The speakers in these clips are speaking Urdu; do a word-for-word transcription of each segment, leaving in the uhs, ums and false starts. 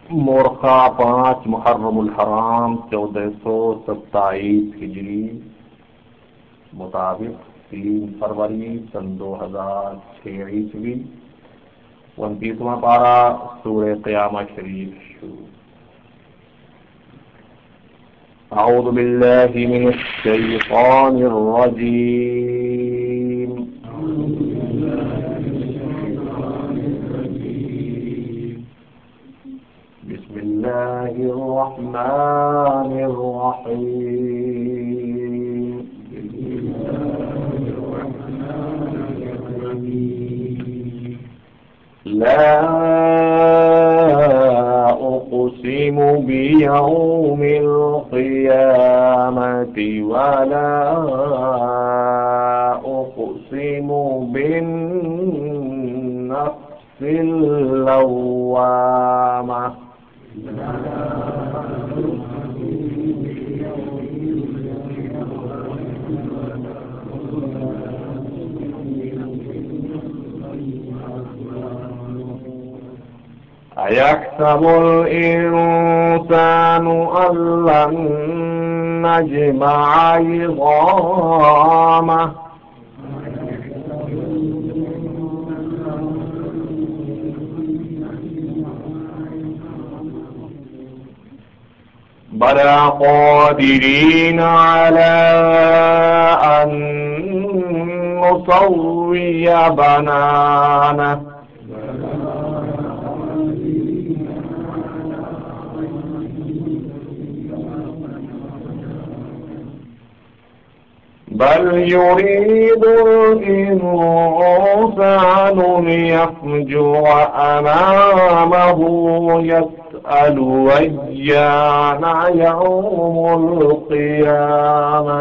मोरखा पाँच मुहर्रमुल हराम चौदह सौ सत्ताईस हिजरी मुताबिक तीन फरवरी सन दो हजार छह ईस्वी उनतीसवां पारा सूरह क़यामा शरीफ शुरू। अऊज़ु बिल्लाहि मिनश शैतानिर रजीम। बिस्मिल्लाहिर रहमानिर रहीम। ला उक़सिमु बियौमिल क़ियामति वला उक़सिमु बिन्नफ्सिल लव्वामा। अयहसबुल इंसानु अल्लन नजमअ इज़ामह। बला क़ादिरीन अला अन नुसव्विय बनानह। बल युरीदुल इंसानु लियफ़्जुर अमामहु यसअलु अय्याना यौमुल क़ियामह।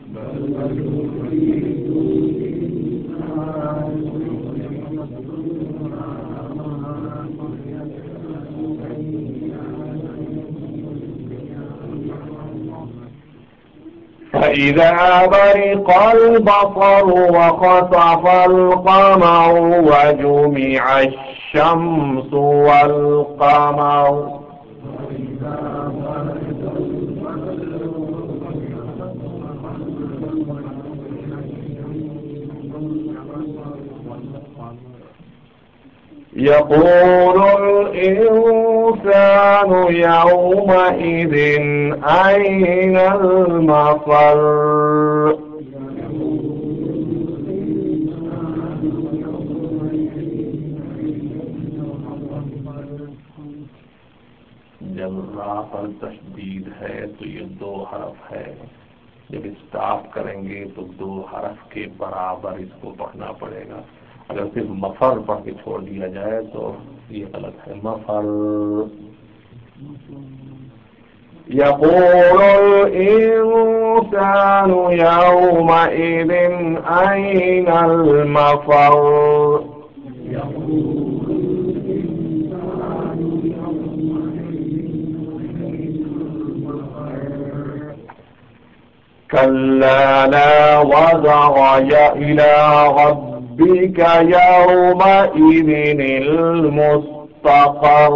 فإذا برق البصر وخسف القمر وجمع الشمس والقمر يقول الإنسان يومئذ أين المفر। जब रा पर तशदीद है तो ये दो हरफ है, जब स्टॉप करेंगे तो दो हरफ के बराबर इसको पढ़ना पड़ेगा। अगर सिर्फ मफर पढ़ के छोड़ दिया जाए तो ये गलत है। मफर। यक़ूलुल इंसानु यौमइज़िन अयनल मफर। कल्ला ला वज़र इला रब्बिक यौमइज़िनिल मुस्तक़र।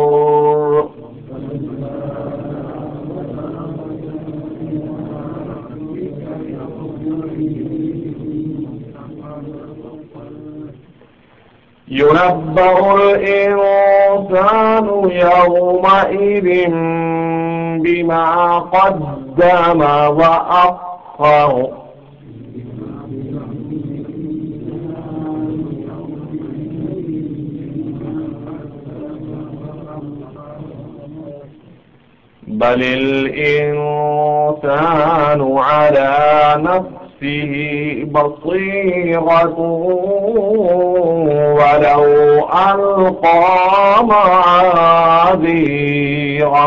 युनब्बउल इंसानु यौमइज़िन बिमा क़द्दम व अख़्ख़र। बलिल इंसानु अला नफ्सिही बसीरतुन वलौ अल्क़ा मआज़ीरह।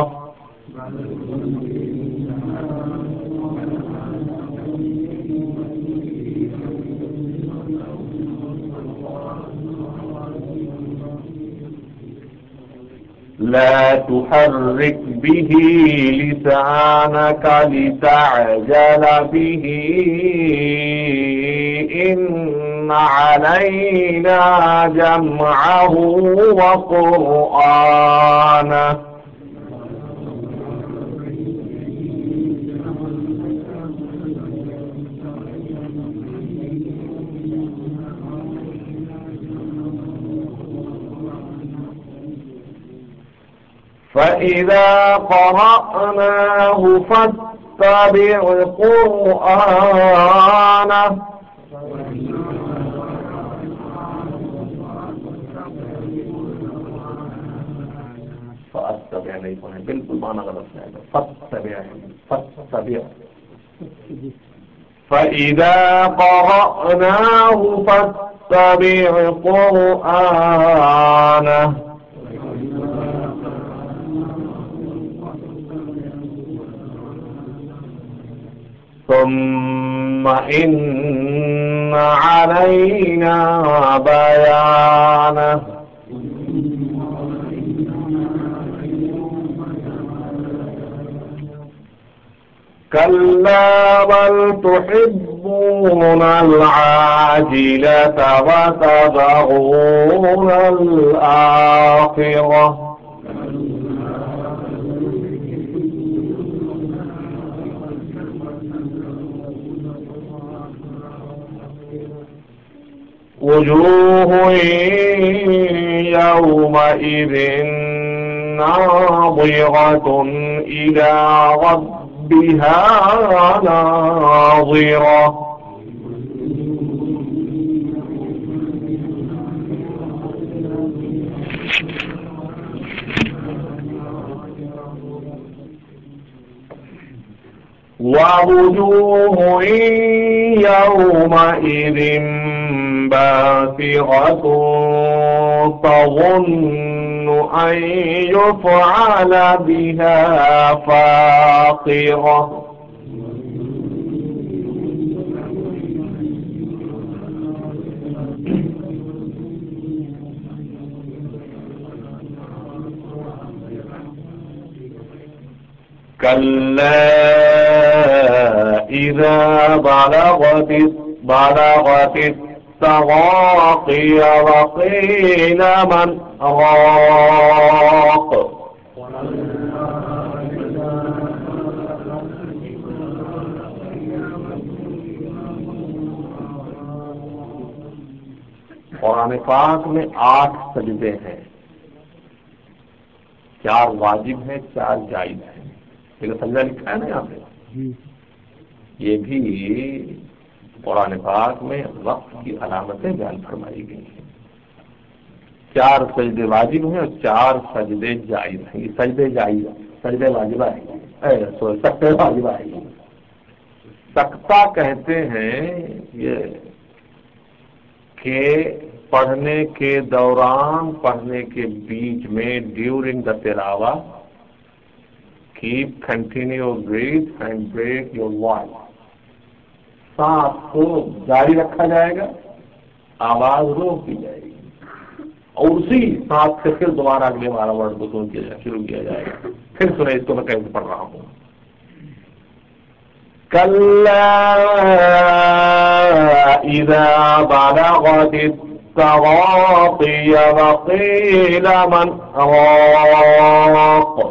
ला तुहर्रिक बिही लिसानक लितअजल बिही इन्न अलैना जमअहु व क़ुरआनह। فإذا قرأناه فاتبع قرآنه فاتبع नहीं पढ़े बिल्कुल माना गलत है फत्तबिअ फत्तबिअ فإذا قرأناه فاتبع قرآنه ثم إن علينا بيانه كلا بل تحبون العاجلة وتذرون الآخرة وجوه يومئذ ناظرة إلى ربها ناظرة ووجوه يومئذ باسرة تظن أن يفعل بها فاقرة كلا إذا بلغت بلغت التراقي وقيل من راق कुरान पाक में आठ सजदे हैं, चार वाजिब हैं, चार जायज हैं। लेकिन सजदा लिखा है ना यहाँ पे, ये भी कुरान पाक में वक्त की अलामतें बयान फरमाई गई हैं। चार सजदे वाजिब हैं और चार सजदे जायज हैं। ये सजदे जायज सजदे वाजिबा है, सॉरी सख्ते वाजिबा है। सख्ता कहते हैं ये के पढ़ने के दौरान, पढ़ने के बीच में, ड्यूरिंग द तिलावा, keep continue breathe and break your voice. सांस को जारी रखा जाएगा, आवाज रोक दी जाएगी और उसी सांस से फिर दोबारा अगले बारह वर्ड को सुन किया शुरू किया जाएगा। फिर सुने इसको मैं कैसे पढ़ रहा हूं। कल्ला इज़ा बलगत التراقي وقيل من راق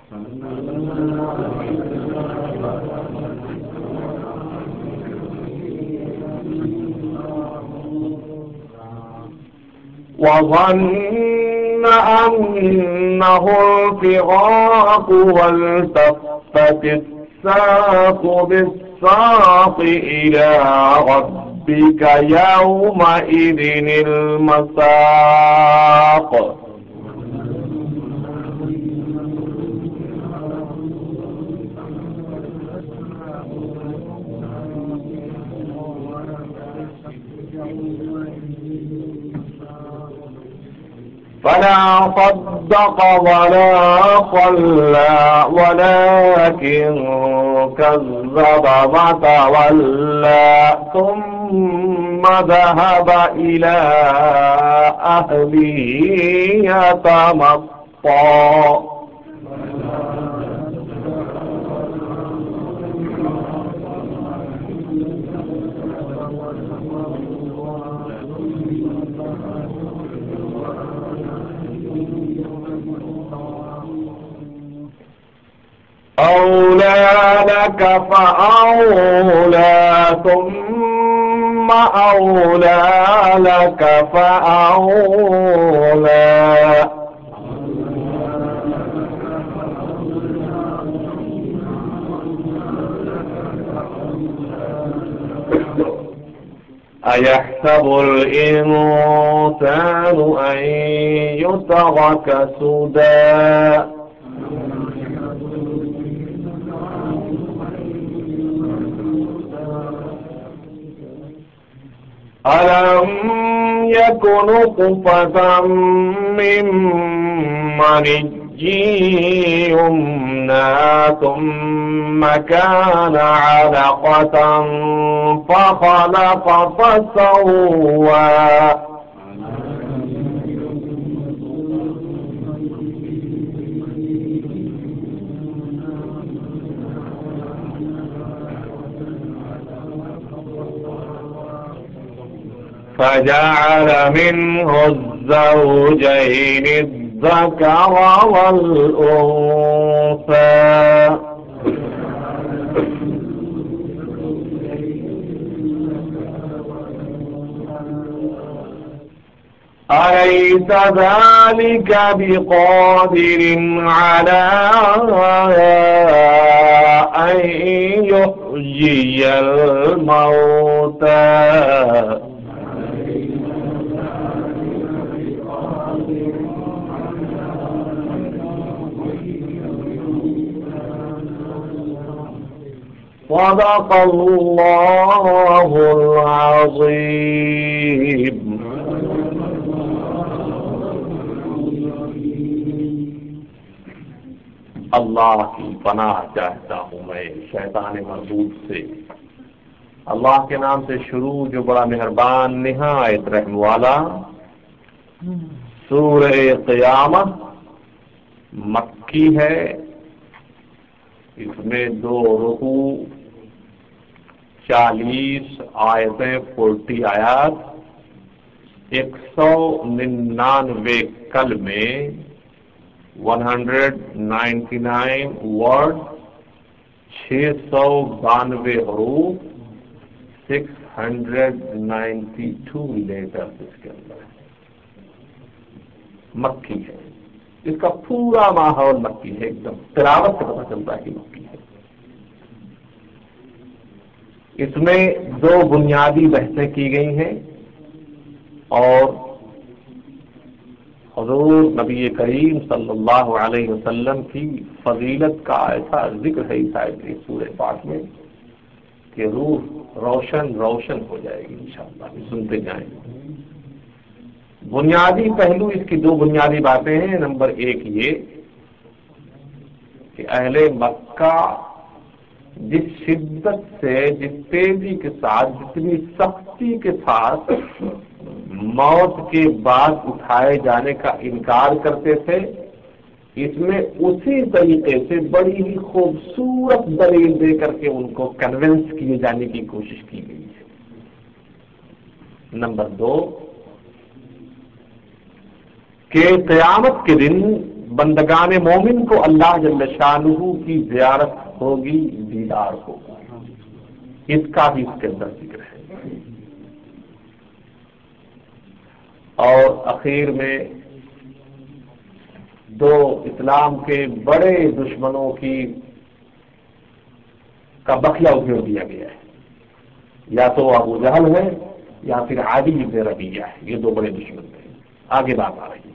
وظن أنه الفراق والتفت الساق بالساق إلى ربك يومئذ المساق فلا صدق ولا صلى ولكن كذب وتولى ثم ذهب إلى أهله يتمطى أولى لك فأولى ثم أولى لك فأولى أيحسب الإنسان أن يترك سدى ألم يكن نطفة من مني يمنى ثم كان علقة فخلق فسوى فجعل منه الزوجين الذكر والأنثى أليس ذلك بقادر على أن يحيي الموتى صدق الله العظيم. اللہ کی پناہ چاہتا ہوں میں شیطان مردود سے. اللہ کے نام سے شروع جو بڑا مہربان نہایت رحم والا. سورہ قیامت مکی ہے. اس میں دو رکوع، چالیس آیتیں، فورٹی آیات، ایک سو ننانوے کلمے، one hundred ninety nine word, چھ سو بانوے حروف، six hundred ninety two letter اس کے اندر ہے. مکی ہے. اس کا پورا ماحول مکی ہے. ایک دم تلاوت سے پتہ چلتا ہے کہ مکی ہے. اس میں دو بنیادی بحثیں کی گئی ہیں اور حضور نبی کریم صلی اللہ علیہ وسلم کی فضیلت کا ایسا ذکر ہے اس آیت کی سورہ پاک میں کہ روح روشن روشن ہو جائے گی انشاءاللہ. سنتے جائیں. بنیادی پہلو اس کی دو بنیادی باتیں ہیں. نمبر ایک یہ کہ اہل مکہ جس شدت سے، جس تیزی کے ساتھ، جتنی سختی کے ساتھ موت کے بعد اٹھائے جانے کا انکار کرتے تھے، اس میں اسی طریقے سے بڑی ہی خوبصورت دلیل دے کر کے ان کو کنونس کیے جانے کی کوشش کی گئی ہے. نمبر دو کہ قیامت کے دن بندگان مومن کو اللہ جل شانہ کی زیارت ہوگی، دیدار ہوگا. اس کا بھی اس کے اندر ذکر ہے. اور اخیر میں دو اسلام کے بڑے دشمنوں کی کا بخلا ادھیڑ دیا گیا ہے. یا تو ابو جہل ہے یا پھر عادی بن ربیعہ ہے. یہ دو بڑے دشمن تھے. آگے بات آ رہی ہے.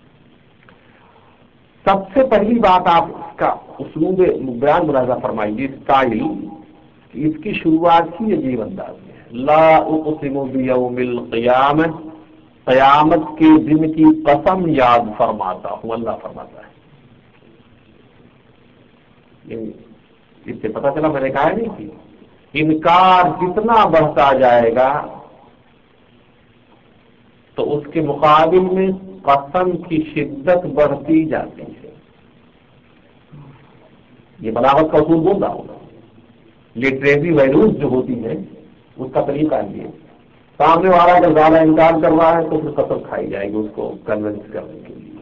سب سے پہلی بات آپ اس کا اسلوب بیان ملاحظہ فرمائیے. اسٹائل اس کی شروعات ہی عجیب انداز میں ہے. لا اقسم بیوم القیامہ، قیامت کے دن کی قسم یاد فرماتا ہوں. اللہ فرماتا ہے. اس سے پتہ چلا میں نے کہا نہیں کہ انکار جتنا بڑھتا جائے گا تو اس کے مقابل میں قسم کی شدت بڑھتی جاتی ہے. یہ بلاغت کا اصول بول رہا ہوگا. لٹریری ویلوز جو ہوتی ہیں اس کا طریقہ یہ ہے. سامنے والا اگر زیادہ انکار کر رہا ہے تو پھر قسم کھائی جائے گی اس کو کنونس کرنے کے لیے.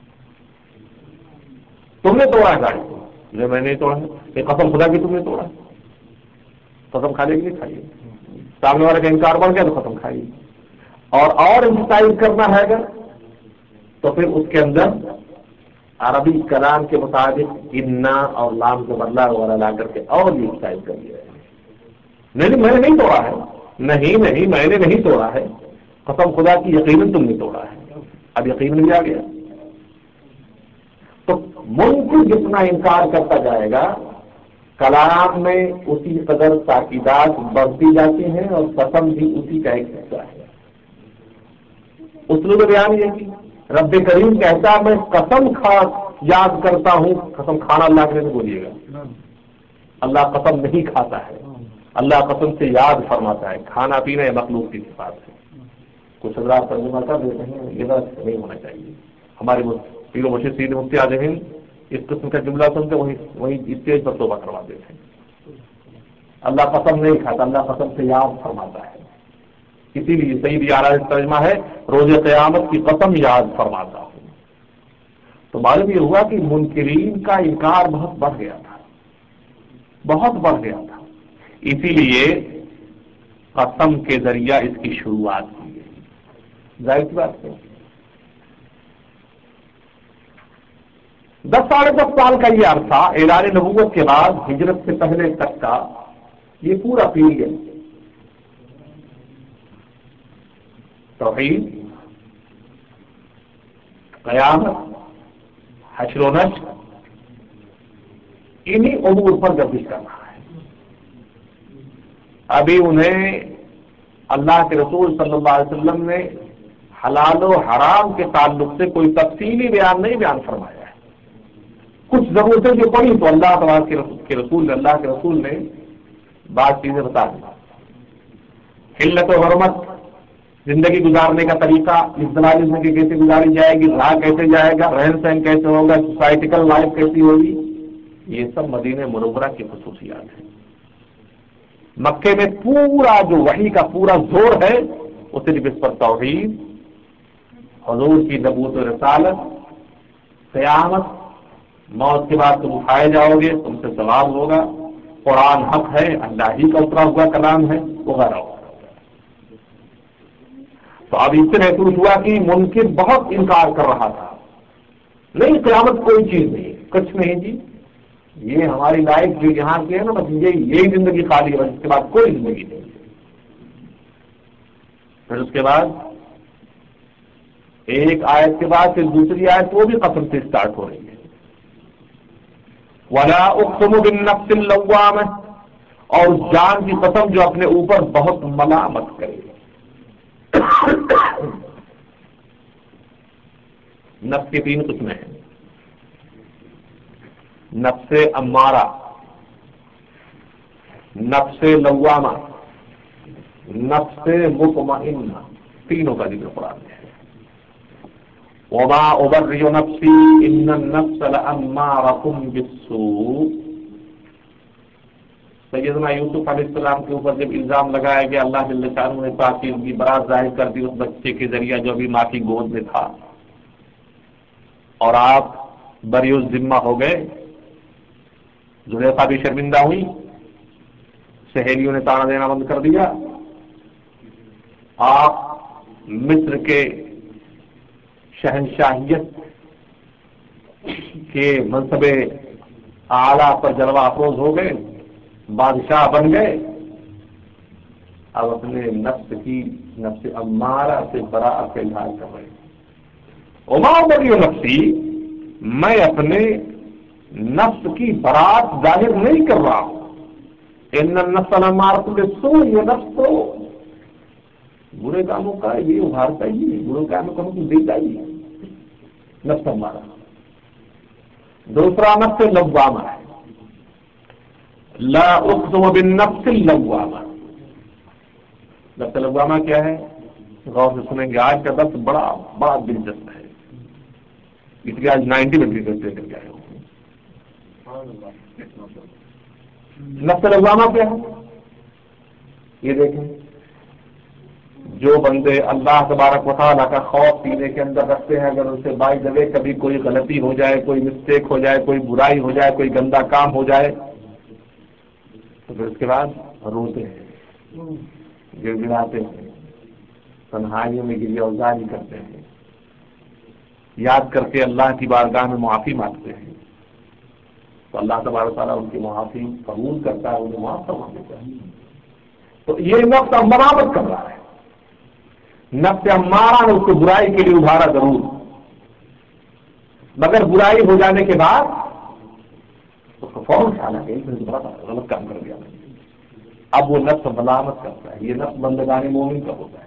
تم نے توڑا گاڑی کو، جو میں نے توڑا. یہ قسم خدا کی تم نے توڑا. قسم کھا لے گی نہیں کھائیے. سامنے والے کا انکار بڑھ گیا تو قسم کھائیے. اور اور امفسائز کرنا ہے اگر تو پھر اس کے اندر عربی کلام کے مطابق انا اور لام کو بدلا وغیرہ لا کر کے اور بھی امفسائز کر دیا. نہیں میں نے نہیں توڑا ہے. نہیں نہیں میں نے نہیں توڑا ہے، قسم خدا کی یقیناً تم نے توڑا ہے، اب یقین بھی آ گیا۔ تو منکر جتنا انکار کرتا جائے گا کلام میں اسی قدر تاکیدات بڑھتی جاتی ہیں، اور قسم بھی اسی کا ایک حصہ ہے۔ اسلوب بیان یہ کہ رب کریم کہتا میں قسم کھا یاد کرتا ہوں، قسم کھانا اللہ کے لیے بولیے گا، اللہ قسم نہیں کھاتا ہے، اللہ قسم سے یاد فرماتا ہے، کھانا پینا یہ مخلوق کی صفات ہے۔ کچھ حضرات ترجمہ کر دیتے ہیں، یہ بات نہیں ہونا چاہیے۔ ہمارے پیر و مرشد سید مفتی اعظم ہند اس قسم کا جملہ سن کے وہی وہی اسٹیج پر توبہ کروا دیتے ہیں۔ اللہ قسم نہیں کھاتا، اللہ قسم سے یاد فرماتا ہے، اسی لیے صحیح آرا ترجمہ ہے روز قیامت کی قسم یاد فرماتا ہوں۔ تو معلوم یہ ہوا کہ منکرین کا انکار بہت بڑھ گیا تھا، بہت بڑھ گیا تھا، اسی لیے قسم کے ذریعہ اس کی شروعات کی گئی۔ ظاہر سی بات ہے، دس ساڑھے دس سال کا یہ عرصہ اعلان نبوت کے بعد ہجرت سے پہلے تک کا یہ پورا پیریڈ توحید، قیامت، حشر و نشر انہی امور پر گردش کر رہا ہے۔ ابھی انہیں اللہ کے رسول صلی اللہ علیہ وسلم نے حلال و حرام کے تعلق سے کوئی تفصیلی بیان نہیں بیان فرمایا ہے۔ کچھ ضرورتیں جو پڑی تو اللہ تعالیٰ کے رسول نے اللہ کے رسول نے بعض چیزیں بتا دی۔ حلت و حرمت، زندگی گزارنے کا طریقہ، اجتماعی زندگی کیسے گزاری جائے گی، رہا کیسے جائے گا، رہن سہن کیسے ہوگا، سوسائٹیکل لائف کیسی ہوگی، یہ سب مدینہ منورہ کی خصوصیات ہیں۔ مکے میں پورا جو وحی کا پورا زور ہے وہ صرف اس پر توحید، حضور کی نبوت و رسالت، قیامت، موت کے بعد تم اٹھائے جاؤ گے، تم سے سوال ہوگا، قرآن حق ہے، اللہ ہی کا اترا ہوا کلام ہے، وغیرہ وغیرہ۔ تو اب اس سے محسوس ہوا کہ منکر بہت انکار کر رہا تھا، نہیں قیامت کوئی چیز نہیں، کچھ نہیں جی، یہ ہماری لائف جو یہاں کی ہے نا بس یہ یہی زندگی خالی ہے، اس کے بعد کوئی زندگی نہیں۔ پھر اس کے بعد ایک آیت کے بعد پھر دوسری آیت وہ بھی قسم سے اسٹارٹ ہو رہی ہے، وَلَا أُقْسِمُ بِالنَّفْسِ اللَّوَّامَةِ، اور جان کی قسم جو اپنے اوپر بہت ملامت کرے۔ نفس کی تین قسمیں ہیں، نفس امارہ، نفس لوامہ، نفس مطمئنہ، تینوں کا ذکر قرآن میں ہے۔ وما أبرئ نفسی ان النفس لأمارة بالسوء۔ سیدنا یوسف علیہ السلام کے اوپر جب الزام لگایا گیا، اللہ جل شانہ نے تاکہ ان کی برات ظاہر کر دی اس بچے کے ذریعہ جو ابھی ماں کی گود میں تھا، اور آپ بری الذمہ ہو گئے۔ زلیخا بھی شرمندہ ہوئی، سہیلیوں نے تانا دینا بند کر دیا، آپ مصر کے شہنشاہیت کے منصب اعلیٰ پر جلوہ افروز ہو گئے، بادشاہ بن گئے۔ اب اپنے نفس کی نفس امارہ سے براءت کا اظہار کر رہے ہیں۔ وما أبرئ نفسی، میں اپنے نفس کی برات ظاہر نہیں کر رہا ہوں۔ ان النفس لأمارة بالسوء، یہ نفس تو برے کاموں کا یہ ابھارتا ہی نہیں، برے کاموں کا حکم دیتا ہی ہے، نفس امارہ۔ دوسرا نفس لوامہ ہے، لا اقسم بالنفس اللوامہ۔ نفس لوامہ کیا ہے؟ غور سے سنیں گے، آج کا درس بڑا بڑا دلچسپ ہے، اس لیے آج نائنٹی منٹ کرتے کر کے آئے ہوں۔ نفس لوامہ کیا ہے؟ یہ دیکھیں، جو بندے اللہ تبارک و تعالیٰ کا خوف سینے کے اندر رکھتے ہیں، اگر ان سے بائی جگہ کبھی کوئی غلطی ہو جائے، کوئی مسٹیک ہو جائے، کوئی برائی ہو جائے، کوئی گندا کام ہو جائے، تو پھر اس کے بعد روتے ہیں، گر گراتے ہیں، تنہائیوں میں گریہ ازاری کرتے ہیں، یاد کر کے اللہ کی بارگاہ میں معافی مانگتے ہیں، تو اللہ تبارک و تعالیٰ ان کی معافی قبول کرتا ہے، انہیں معاف فرما دیتا ہے۔ تو یہ نفس اب ملامت کر رہا ہے، نفس امارہ نے اس کو برائی کے لیے ابھارا ضرور، مگر برائی ہو جانے کے بعد اس کو فوراً کھانا چاہیے، غلط کام کر دیا۔ اب وہ نفس ملامت کرتا ہے، یہ نفس بندگان مومن کا ہوتا ہے۔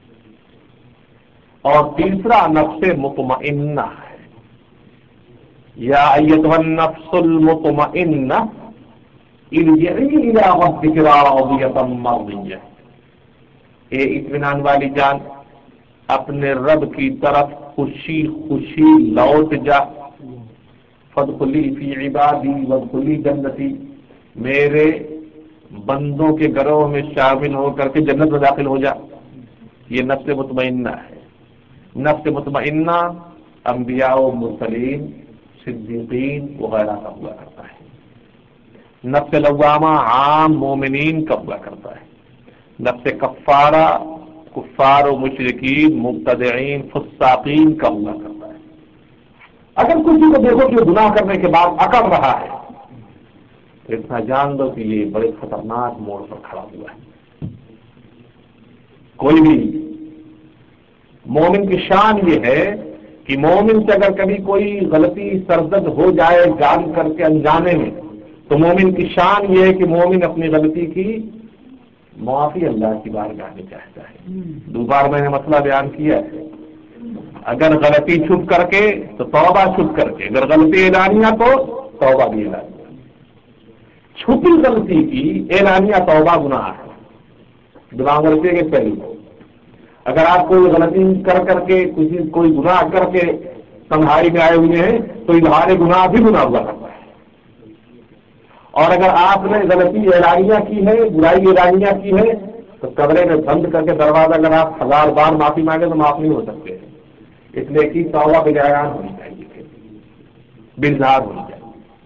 اور تیسرا نفس مطمئنہ ہے، یا ایتھا النفس المطمئنہ ارجعی الی ربک راضیۃ مرضیہ، اے اطمینان والی جان اپنے رب کی طرف خوشی خوشی لوٹ جا، فادخلی فی عبادی وادخلی جنتی، میرے بندوں کے گروہ میں شامل ہو کر کے جنت میں داخل ہو جا۔ یہ نفس مطمئنہ ہے۔ نفس مطمئنہ انبیاء و مرسلین، صدیقین وغیرہ کا ہوا کرتا ہے۔ نفس لوامہ عام مومنین کا ہوا کرتا ہے۔ نفس کفارہ کفار و مشرکین، مبتدعین، فساقین کا ہوا کرتا ہے۔ اگر کسی کو دیکھو کہ گناہ کرنے کے بعد اکڑ رہا ہے تو اتنا جان دو کہ یہ بڑے خطرناک موڑ پر کھڑا ہوا ہے۔ کوئی بھی مومن کی شان یہ ہے کہ مومن سے اگر کبھی کوئی غلطی سرزد ہو جائے جان کر کے انجانے میں، تو مومن کی شان یہ ہے کہ مومن اپنی غلطی کی معافی اللہ کی بارگاہ میں چاہتا ہے۔ دو بار میں نے مسئلہ بیان کیا ہے، اگر غلطی چھپ کر کے تو توبہ چھپ کر کے، اگر غلطی اعلانیہ تو توبہ بھی اعلانیہ۔ چھپی غلطی کی اعلانیہ توبہ گناہ ہے، دماغ میں رکھیے گا پہلے۔ اگر آپ کوئی غلطی کر کر کے کسی کوئی گناہ کر کے تنہائی میں آئے ہوئے ہیں تو اظہار گناہ بھی گناہ ہوا کرتا ہے، اور اگر آپ نے غلطی اعلانیہ کی ہے، برائی اعلانیہ کی ہے، تو کمرے میں بند کر کے دروازہ اگر آپ ہزار بار معافی مانگے تو معاف نہیں ہو سکتے، اس لیے کہ توبہ بجایان ہونی چاہیے، بلزار ہونی چاہیے۔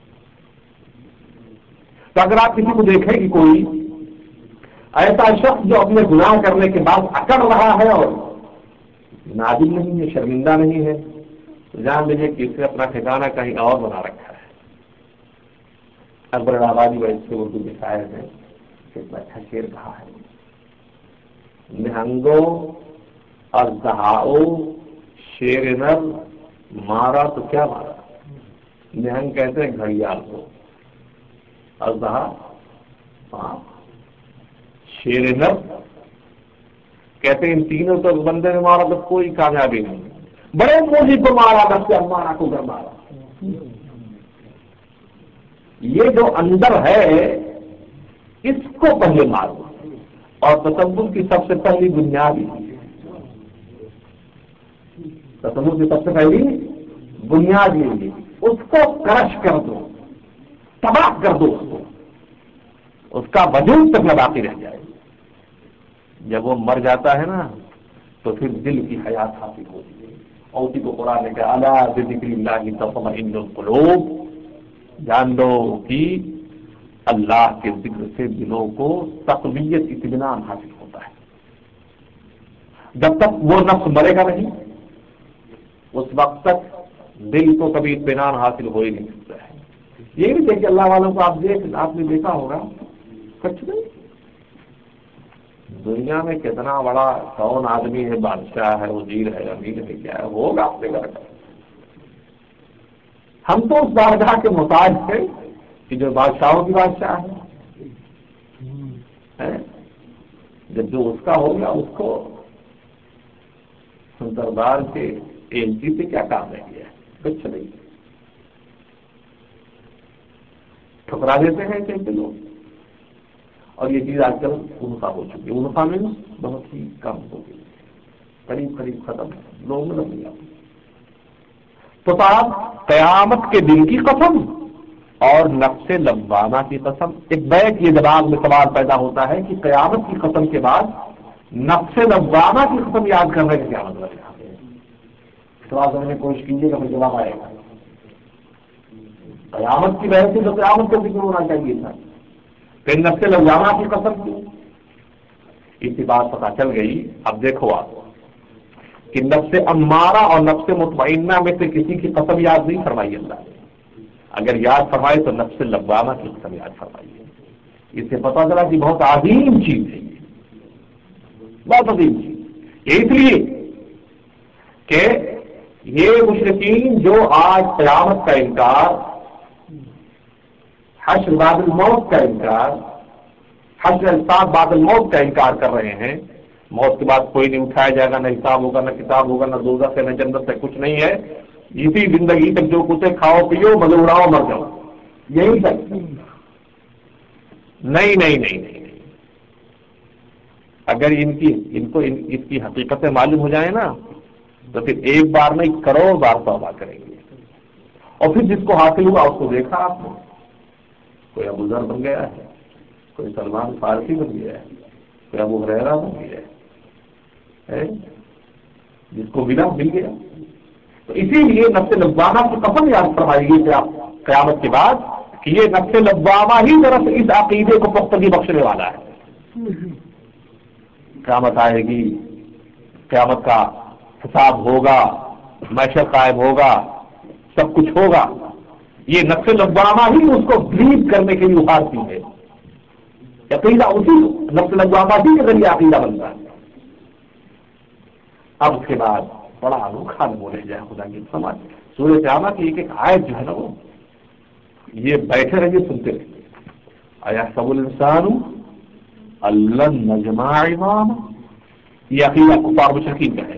تو اگر آپ کسی کو دیکھیں کہ کوئی ایسا شخص جو اپنے گناہ کرنے کے بعد اکڑ رہا ہے اور نادم نہیں ہے، شرمندہ نہیں ہے، تو جان لیجیے کہ اس نے اپنا ٹھکانہ کہیں اور بنا رکھا ہے۔ اکبر آبادی و اس کے اردو کے شاعر نے ایک اچھا شعر کہا ہے، نہنگو اور دہاؤ شیر نر مارا تو کیا مارا۔ نہنگ کہتے ہیں گھڑیال کو، اور دہا شیر نر کہتے ہیں ان تینوں تو بندے نے مارا تو کوئی کامیابی نہیں، بڑے موجی کو مارا، نفس امارہ کو گھر مارا۔ یہ جو اندر ہے اس کو پہلے مارو، اور تصور کی سب سے پہلی بنیاد تصور کی سب سے پہلی بنیاد یہ اس کو کرش کر دو، تباہ کر دو، اس کو اس کا وجود تک نہ باقی رہ جائے۔ جب وہ مر جاتا ہے نا تو پھر دل کی حیات حاصل ہوتی ہے، اور اسی کو قرآن نے کہا الا بذکر اللہ تطمئن القلوب، جان لو کہ اللہ کے ذکر سے دلوں کو تقویت اطمینان حاصل ہوتا ہے۔ جب تک وہ نفس مرے گا نہیں اس وقت تک دل کو کبھی اطمینان حاصل ہو ہی نہیں سکتا ہے۔ یہ بھی دیکھیں اللہ والوں کو آپ دیکھ آپ نے دیکھا ہوگا، کچھ نہیں دنیا میں کتنا بڑا کون آدمی ہے، بادشاہ ہے، وزیر ہے، امیر ہے، کیا ہے، ہوگا اپنے گھر کا۔ ہم تو اس بارگاہ کے محتاج تھے کہ جو بادشاہوں کی بادشاہ ہے، جب جو اس کا ہوگا اس کو دربار کے ایل جی سے کیا کام رہ گیا ہے، کچھ نہیں، ٹھکرا دیتے ہیں کیسے لوگ۔ اور یہ چیز آج کل انفا ہو چکی ہے، انفا میں بہت ہی کم ہو گئی، قریب قریب ختم ہے، لوگ میں نہیں آتے۔ تو صاحب قیامت کے دن کی قسم اور نفس لوامہ کی قسم، ایک بیک یہ دماغ میں سوال پیدا ہوتا ہے کہ قیامت کی قسم کے بعد نفس لوامہ کی قسم یاد کرنے کا کیا مطلب ہے؟ سوال کرنے کی کوشش کیجیے گا، پھر جواب آئے گا۔ قیامت کی بحث سے تو قیامت کا ذکر ہونا چاہیے تھا، پھر نفس لوامہ کی قسم کیوں؟ اس کی بات پتہ چل گئی۔ اب دیکھو آپ کہ نفس امارہ اور نفس مطمئنہ میں سے کسی کی قسم یاد نہیں فرمائی اللہ نے، اگر یاد فرمائے تو نفس لوامہ کی قسم یاد فرمائیے۔ اس سے پتہ چلا کہ بہت عظیم چیز ہے، بہت عظیم چیز. یہ اس لیے کہ یہ مشرکین جو آج قیامت کا انکار، حشر بعد الموت کا انکار، حشر الصاف بعد الموت کا انکار کر رہے ہیں، موت کے بعد کوئی نہیں اٹھایا جائے گا، نہ حساب ہوگا، نہ کتاب ہوگا، نہ دوزخ ہے، نہ جنت ہے، کچھ نہیں ہے، اسی زندگی تک جو کچھ ہے کھاؤ پیو مزے اڑاؤ مر جاؤ، یہی تک. نہیں نہیں نہیں نہیں اگر ان کی ان کو ان اس کی حقیقتیں معلوم ہو جائیں نا تو پھر ایک بار نہیں کروڑ بار توبہ کریں گے. اور پھر جس کو حاصل ہوا اس کو دیکھا آپ نے، کوئی ابو ذر بن گیا ہے، کوئی سلمان فارسی بن گیا ہے، کوئی ابو ہریرہ بن گیا ہے، جس کو ملا مل گیا. تو اسی لیے نفس لوامہ کی قسم یاد فرمائی گئی کہ آپ قیامت کے بعد کہ یہ نفس لوامہ ہی طرف اس عقیدے کو پختگی بخشنے والا ہے. قیامت آئے گی، قیامت کا حساب ہوگا، محشر قائم ہوگا، سب کچھ ہوگا، یہ نفس لوامہ ہی اس کو بلیڈ کرنے کے لیے ابھارتی ہے. عقیدہ اسی نفس لوامہ ہی کے ذریعے عقیدہ بنتا ہے. اب اس کے بعد بڑا انوکھا بولے جائے خدا کی سمجھ سورہ قیامہ کی ایک ایک آیت جو ہے نا وہ یہ بیٹھے رہیے سنتے رہیے. ایحسب الانسان الن نجمع عظامہ، یہ عقیدہ کفار مشرکین کا ہے.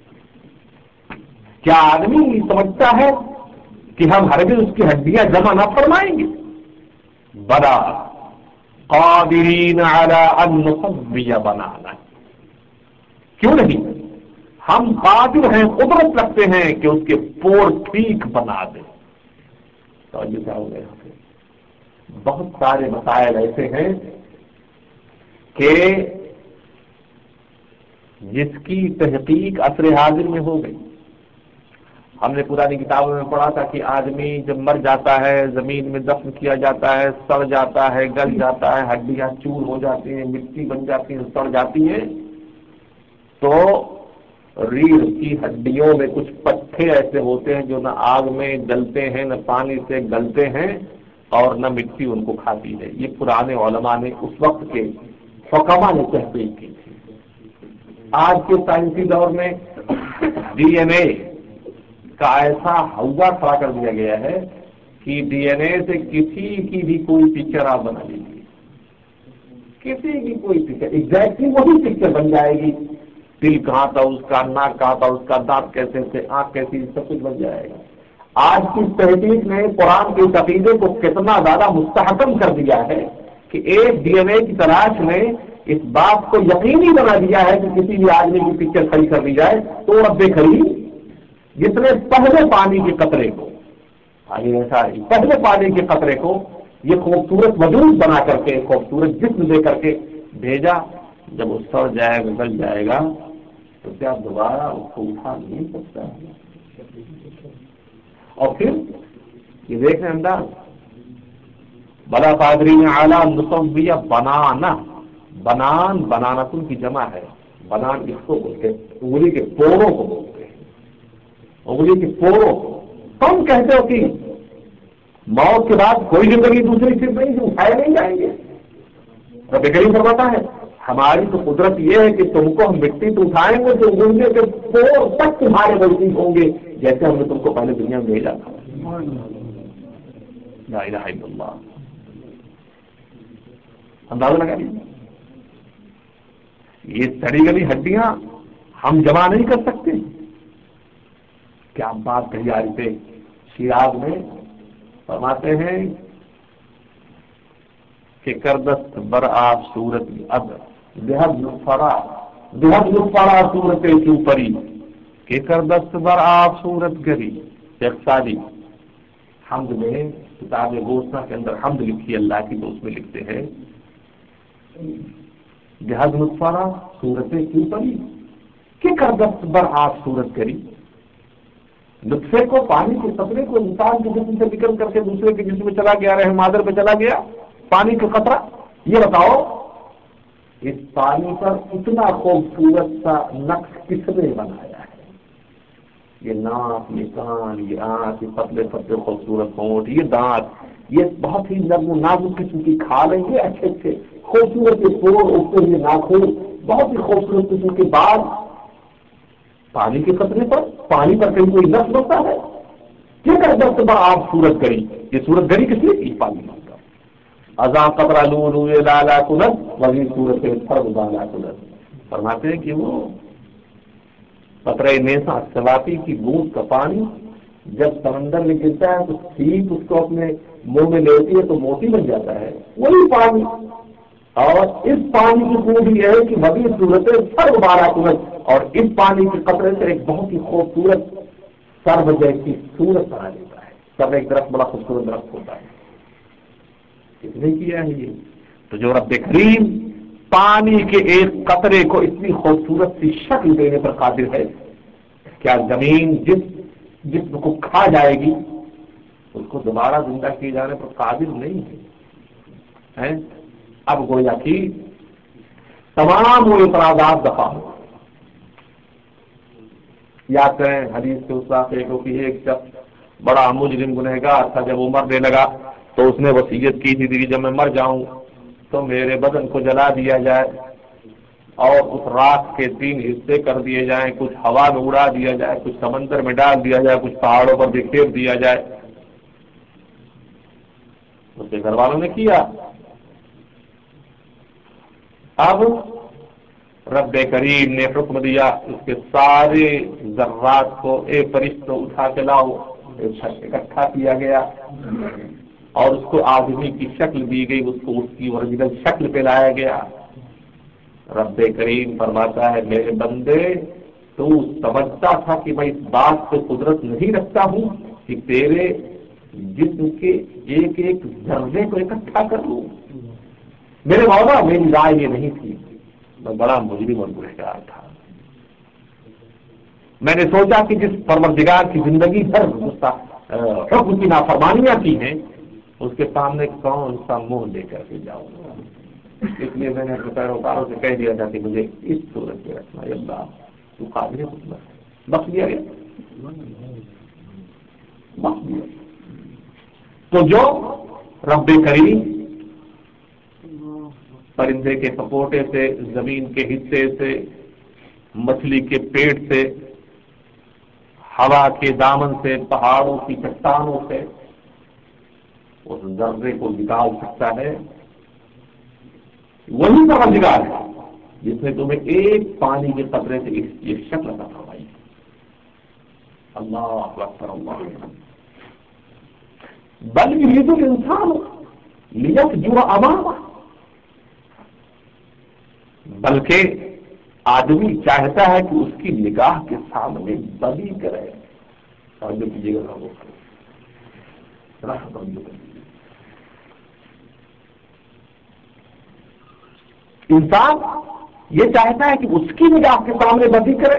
کیا آدمی سمجھتا ہے کہ ہم ہرگز اس کی ہڈیاں جمع نہ فرمائیں گے؟ بلا قادرین علی ان نسوی بنانا، کیوں نہیں، ہم قادر ہیں، قدرت رکھتے ہیں کہ اس کے پور ٹھیک بنا دیں. تو یہ کیا ہو گیا؟ بہت سارے مسائل ایسے ہیں کہ جس کی تحقیق عصر حاضر میں ہو گئی. ہم نے پرانی کتابوں میں پڑھا تھا کہ آدمی جب مر جاتا ہے زمین میں دفن کیا جاتا ہے، سڑ جاتا ہے، گل جاتا ہے، ہڈیاں چور ہو جاتی ہیں، مٹی بن جاتی ہیں، سڑ جاتی ہیں، تو ریڑھ کی ہڈیوں میں کچھ پٹھے ایسے ہوتے ہیں جو نہ آگ میں جلتے ہیں، نہ پانی سے گلتے ہیں، اور نہ مٹی ان کو کھاتی ہے. یہ پرانے علماء نے اس وقت کے حکما نے تحقیق کی تھی. آج کے سائنسی دور میں ڈی این اے کا ایسا حوضہ کھڑا کر دیا گیا ہے کہ ڈی این اے سے کسی کی بھی کوئی پکچر آپ بنا لیجیے، کسی کی کوئی پکچر ایگزیکٹلی وہی پکچر بن جائے گی. دل کہاں تھا اس کا، ناک کہاں تھا اس کا، دانت کیسے تھے، آنکھ کیسی، سب کچھ بن جائے گا. آج کی تحقیق نے قرآن کے عقیدے کو کتنا زیادہ مستحکم کر دیا ہے کہ ایک ڈی این اے کی تلاش نے اس بات کو یقینی بنا دیا ہے کہ کسی بھی آدمی کی پکچر کھڑی کر دی جائے تو اب بے کھڑی جتنے پہلے پانی کے قطرے کو آگے ایسا پہلے پانی کے قطرے کو یہ خوبصورت وجود بنا کر کے، خوبصورت جسم دے کر کے بھیجا. جب وہ سڑ جائے گا، گل جائے گا، تو کیا دوبارہ اس کو اٹھا نہیں سکتا ہے؟ اور پھر یہ دیکھیں انداز، بلا قادرین علی ان نسوی بنانا، بنان بنانا کن کی جمع ہے. بنان اس کو بولتے ہیں، انگلی کے پوروں کو بولتے ہیں، انگلی کے پوروں کو. تم کہتے ہو کہ موت کے بعد کوئی زندگی دوسری چیز نہیں جو اٹھائے نہیں جائیں گے. رب کریم فرماتا ہے ہماری تو قدرت یہ ہے کہ تم کو ہم مٹی تو اٹھائیں گے تو انگلیوں کے پور تک تمہارے ویسے ہوں گے جیسے ہم نے تم کو پہلے دنیا میں بھیجا تھا. لا الہ الا اللہ. اندازہ لگا لیجیے، یہ سڑی گلی ہڈیاں ہم جمع نہیں کر سکتے. کیا بات کہی آ رہی تھے. شیراز میں فرماتے ہیں کہ کردست بر آپ صورت اب بہت لطفرا بہت لطفرا صورت کیوں پری کہ کردست بر آپ صورت گری. شیخ حمد میں کتاب گوشنا کے اندر حمد لکھی اللہ کی، تو اس میں لکھتے ہیں بہت لطفرا صورت کیوں پری کہ کردست بر آپ صورت گری. لطفے کو، پانی کے قطرے کو انسان کے جسم سے نکل کر کے دوسرے کے جسم میں چلا گیا، رحم مادر پہ چلا گیا پانی کا قطرہ. یہ بتاؤ اس پانی پر اتنا خوبصورت سا نقش کس نے بنایا ہے؟ یہ ناک، یہ کان، یہ آنکھ، یہ پتلے پتلے خوبصورت ہونٹ، یہ دانت، یہ بہت ہی نرم و نازک قسم کی کھالیں، یہ اچھے اچھے خوبصورت پور، اوپر یہ ناخن، بہت ہی خوبصورت قسم کے بال پانی کے قطرے پر، پانی پر کہیں کوئی نقش ہوتا ہے کیا کر دست بڑا آپ سورت گری، یہ سورت گری کس لیے کی؟ پانی کا ازاں قطرہ لولو لالا کنت وہی سورت فرد لالا کنت، فرماتے ہیں کہ وہ قطرہ نیسا سواتی کی بوند کا پانی جب سمندر میں گرتا ہے تو ٹھیک اس کو اپنے منہ میں لیتی ہے تو موتی بن جاتا ہے وہی پانی، اور اس پانی کی خوبی یہ ہے کہ وہی صورت سرو بارہ کنت، اور اس پانی کے قطرے سے ایک بہت ہی خوبصورت سرو جیسی صورت بنا دیتا ہے۔ سب ایک درخت بڑا خوبصورت درخت ہوتا ہے، کس نے کیا ہے یہ؟ تو جو رب کریم پانی کے ایک قطرے کو اتنی خوبصورت سی شکل دینے پر قادر ہے، کیا زمین جس جسم کو کھا جائے گی اس کو دوبارہ زندہ کیے جانے پر قادر نہیں ہے؟ اب گویا کہ تمام وہ اعتراضات دفاع ہو۔ یاد کریں حدیث کے اس واقعے کو کہ ایک شخص بڑا مجرم گنہگار تھا، جب وہ مرنے لگا تو اس نے وصیت کی تھی کہ جب میں مر جاؤں تو میرے بدن کو جلا دیا جائے اور اس راک کے تین حصے کر دیے جائیں، کچھ ہوا میں اڑا دیا جائے، کچھ سمندر میں ڈال دیا جائے، کچھ پہاڑوں پر بکھیر دیا جائے۔ اس کے گھر والوں نے کیا۔ اب رب کریم نے حکم دیا اس کے سارے ذرات کو ایک فرشتوں اٹھا کے لاؤ، اکٹھا کیا گیا اور اس کو آدمی کی شکل دی گئی، اس کو اس کی اوریجنل شکل پہ لایا گیا۔ رب کریم فرماتا ہے میرے بندے تو سمجھتا تھا کہ میں اس بات پہ قدرت نہیں رکھتا ہوں کہ تیرے جسم کے ایک ایک ذرے کو اکٹھا کر لوں؟ میرے مولا میری رائے یہ نہیں تھی، میں بڑا مجرم اور گنہگار تھا۔ میں نے سوچا کہ جس پروردگار کی زندگی بھر حکم کی نافرمانیاں کی ہیں اس کے سامنے کون سا منہ لے کر کے جاؤں گا، اس لیے میں نے اپنے پیروکاروں سے کہہ دیا تھا کہ مجھے اس صورت میں رکھنا، یا اللہ تو قادر حکمت بخش دیا گیا، بخش دیا۔ تو جو رب کریم پرندے کے پپوٹے سے، زمین کے حصے سے، مچھلی کے پیٹ سے، ہوا کے دامن سے، پہاڑوں کی چٹانوں سے اس ذرے کو نکال سکتا ہے، وہی پروردگار ہے جس نے تمہیں ایک پانی کے قطرے سے یہ شکل عطا فرمائی۔ اللہ اکبر اللہ۔ بل یرید الانسان لیفجر امامہ، بلکہ آدمی چاہتا ہے کہ اس کی نگاہ کے سامنے بدی کرے۔ اور جو کیجیے گا وہ انسان یہ چاہتا ہے کہ اس کی نگاہ کے سامنے بدی کرے،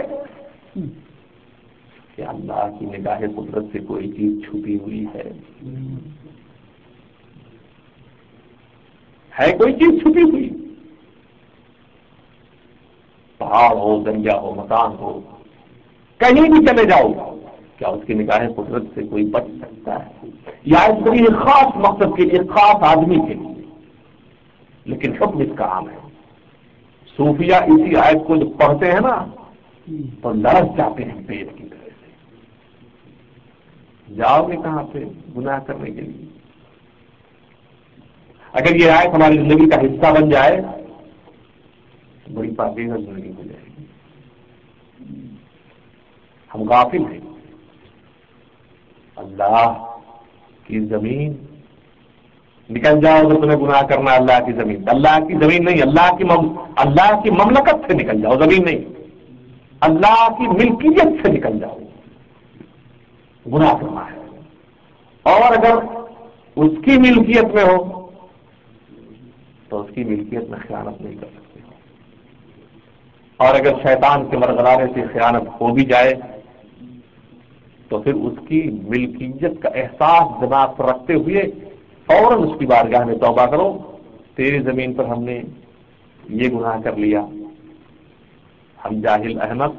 کہ اللہ کی نگاہ قدرت سے کوئی چیز چھپی ہوئی ہے، ہے کوئی چیز چھپی ہوئی، پہاڑ ہو، دریا ہو، مکان ہو، کہیں بھی چلے جاؤ، کیا اس کی نگاہ قدرت سے کوئی بچ سکتا ہے؟ یا اس کے لیے خاص مقصد کے لیے، خاص آدمی کے لیے، لیکن حکم اس کا عام ہے۔ صوفیہ اسی آیت کو جب پڑھتے ہیں نا تو لرز جاتے ہیں پیٹ کی طرح سے۔ جاؤ گے کہاں پہ گناہ کرنے کے لیے؟ اگر یہ آیت ہماری زندگی کا حصہ بن جائے تو بڑی پاکیزہ زندگی ہو جائے گی۔ ہم غافل ہیں۔ اللہ کی زمین نکل جاؤ تو تمہیں گناہ کرنا، اللہ کی زمین، اللہ کی زمین نہیں، اللہ کی مم... اللہ کی مملکت سے نکل جاؤ، زمین نہیں، اللہ کی ملکیت سے نکل جاؤ، گناہ کرنا ہے۔ اور اگر اس کی ملکیت میں ہو تو اس کی ملکیت میں خیانت نہیں کر سکتے، اور اگر شیطان کے مرغلانے سے خیانت ہو بھی جائے تو پھر اس کی ملکیت کا احساس دماغ پر رکھتے ہوئے فوراً اس کی بارگاہ میں توبہ کرو، تیری زمین پر ہم نے یہ گناہ کر لیا، ہم جاہل، احمق،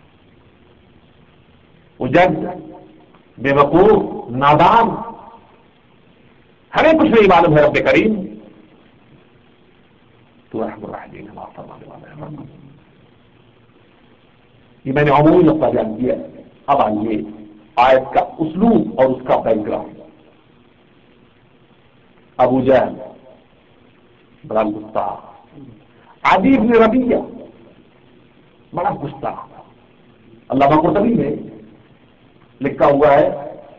اجد، بے وقوف، نادان، ہمیں کچھ نہیں معلوم ہے۔ رب کریم تو رحم الرحمین، معاف فرمانے والا ہے۔ یہ میں نے عمومی لفظ بیان کیا. اب آئیے آیت کا اسلوب اور اس کا بیک گراؤنڈ. ابو جہل بڑا گستاخ, عدی بن ربیعہ بڑا گستاخ. علامہ قرطبی میں لکھا ہوا ہے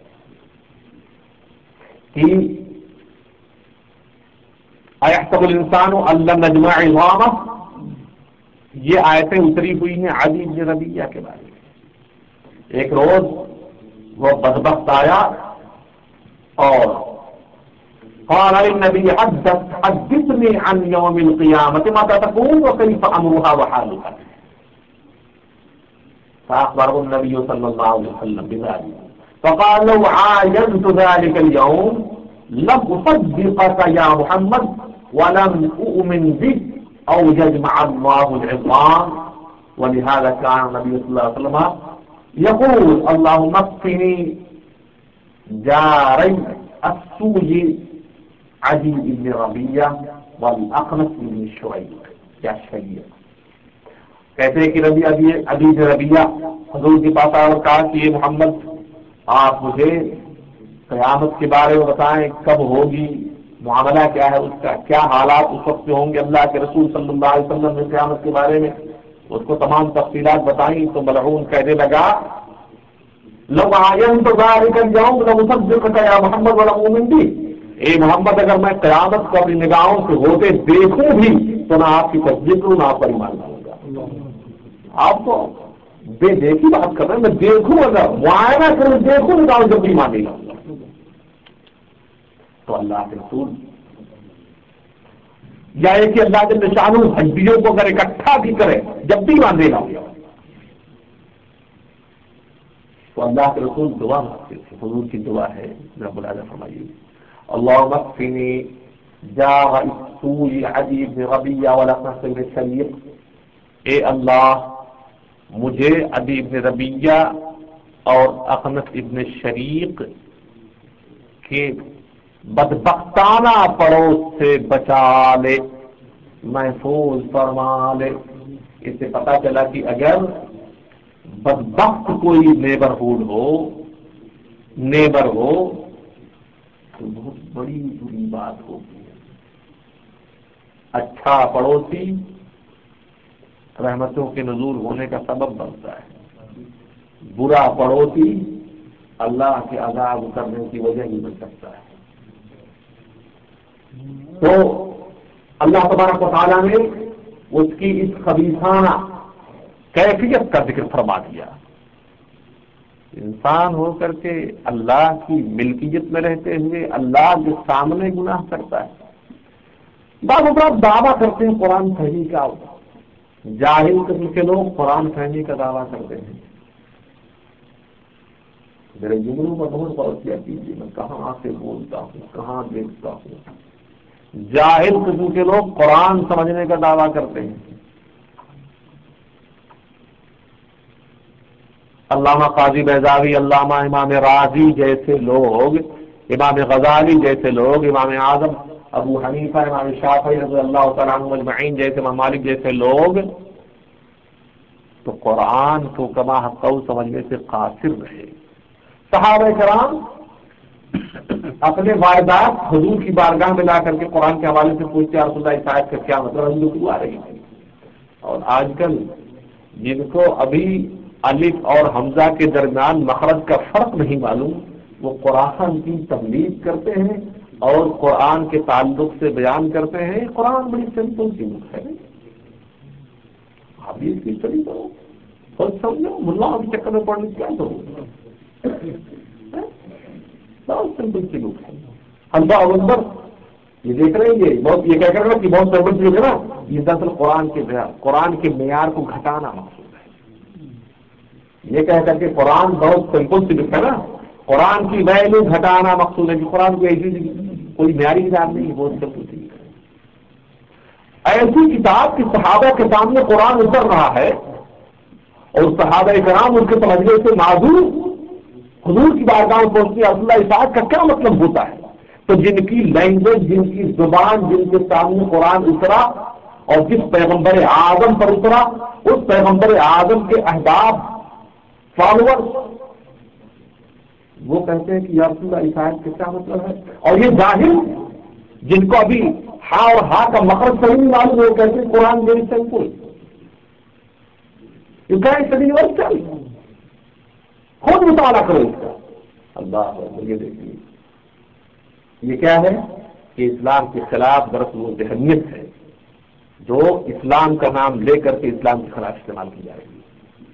کہ ایحسب الانسان ان لن نجمع عظامہ, یہ آیتیں اتری ہوئی ہیں عدی بن ربیعہ کے بارے میں. ایک روز وہ بدبخت آیا اور قال للنبي حدث حدثني عن يوم القيامة متى تكون وكيف أمرها وحالها, فأخبره النبي صلى الله عليه وسلم بذلك فقال لو عاينت ذلك اليوم لم أصدقك يا محمد ولم أؤمن بك أو يجمع الله العظام. ولهذا كان النبي صلى الله عليه وسلم يقول اللهم اكفني جاري السوء عدی بن ربیعہ والاخنس بن شریق یا شریق. کہتے ہیں کہ ربیعہ عدی بن ربیعہ حضور کے پاس آیا اور کہا کہ یہ محمد آپ مجھے قیامت کے بارے میں بتائیں, کب ہوگی, معاملہ کیا ہے اس کا, کیا حالات اس وقت میں ہوں گے. اللہ کے رسول صلی اللہ علیہ وسلم نے قیامت کے بارے میں اس کو تمام تفصیلات بتائیں تو ملعون کہنے لگا لو عینت ذلک اليوم لمصدقک یا محمد ولم اؤمن بک, اے محمد اگر میں قیامت کو اپنی نگاہوں سے ہوتے دیکھوں بھی تو نہ آپ کی تصدیق کروں نہ آپ پر ایمان لاؤں گا. آپ تو بے دیکھی بات کر رہے ہیں, میں دیکھوں اگر معائنہ کروں دیکھوں نکالوں جب بھی ایمان نہیں لاؤں گا. تو اللہ کے رسول یا کہ اللہ کے نشانوں ہڈیوں کو اگر اکٹھا بھی کرے جب بھی ایمان نہیں لاؤں گا. تو اللہ کے رسول دعا مانگتے تھے. حضور کی دعا ہے, رب العالمین فرمائیے اللهم اكفني جار السوء عدی بن ربیعہ والاخنس بن شریق, اے اللہ مجھے عدی بن ربیعہ اور اخنس ابن شریق کے بدبختانہ پڑوس سے بچا لے, محفوظ فرما لے. اس سے پتا چلا کہ اگر بدبخت کوئی نیبرہوڈ ہو نیبر ہو تو بہت بڑی بری بات ہوتی ہے. اچھا پڑوسی رحمتوں کے نزول ہونے کا سبب بنتا ہے, برا پڑوسی اللہ کے عذاب اترنے کی وجہ ہی بن سکتا ہے. تو اللہ تبارک و تعالیٰ نے اس کی اس خبیثانہ کیفیت کا ذکر فرما دیا. انسان ہو کر کے اللہ کی ملکیت میں رہتے ہوئے اللہ کے سامنے گناہ کرتا ہے. بعض اوقات دعویٰ کرتے ہیں قرآن فہمی کا, جاہل قسم کے لوگ قرآن فہمی کا دعویٰ کرتے ہیں. میرے جملوں پر بہت غور کیا کیجیے, میں کہاں سے بولتا ہوں کہاں دیکھتا ہوں. جاہل قسم کے لوگ قرآن سمجھنے کا دعویٰ کرتے ہیں. علامہ قاضی بیضاوی, علامہ امام راضی جیسے لوگ, امام غزالی جیسے لوگ, امام اعظم ابو حنیفہ, امام شافعی رضی اللہ تعالیٰ عنہ اجمعین جیسے, امام مالک جیسے لوگ تو قرآن کو کما حق سمجھنے سے قاصر رہے. صحابہ کرام اپنے واردات حضور کی بارگاہ میں لا کر کے قرآن کے حوالے سے پوچھتے ہیں رسول اللہ اس آیت کا کیا مطلب, ہم گفتگو آ رہی ہے. اور آج کل جن کو ابھی الف اور حمزہ کے درمیان مخرج کا فرق نہیں معلوم, وہ قرآن کی تبلیغ کرتے ہیں اور قرآن کے تعلق سے بیان کرتے ہیں. قرآن بڑی سمپل سی بک ہے, آپ اس کی اسٹڈی کرو, خود سمجھو, ملا کے چکر میں پڑھنے کیا کرو, بہت سمپل سی بک ہے. اللہ اکبر یہ دیکھ رہے ہیں, یہ بہت یہ کہہ کر کہ بہت سمپل سی بک ہے نا, یہ دراصل قرآن کے قرآن کے معیار کو گھٹانا مقصود ہے. یہ کہہ کر کے قرآن بہت سمپل سی بک ہے نا, قرآن کی ویلیو گھٹانا مقصود ہے کہ قرآن کو ایسی کوئی معیاری کتاب نہیں, بہت سمپل سی بک ہے. ایسی کتاب کہ صحابہ کے سامنے قرآن اتر رہا ہے اور صحابہ کرام ان کے سمجھنے سے معذور, حضور کی بارگاہ میں پہنچتی ہے. رسول اللہ اس آیت کا کیا مطلب ہوتا ہے؟ تو جن کی لینگویج, جن کی زبان, جن کے سامنے قرآن اترا اور جس پیغمبر اعظم پر اترا اس پیغمبر اعظم کے احباب فالوور وہ کہتے ہیں کہ یا رسول اللہ اس آیت کا کیا مطلب ہے؟ اور یہ ظاہر جن کو ابھی ہاں اور ہاں کا مخرج صحیح نہیں معلوم وہ کہتے ہیں قرآن very simple, you can study yourself, خود مطالعہ کرو اس کا۔ اللہ یہ دیکھیے یہ کیا ہے کہ اسلام کے خلاف دراصل وہ ذہنیت ہے جو اسلام کا نام لے کر کے اسلام کے خلاف استعمال کی جا رہی ہے۔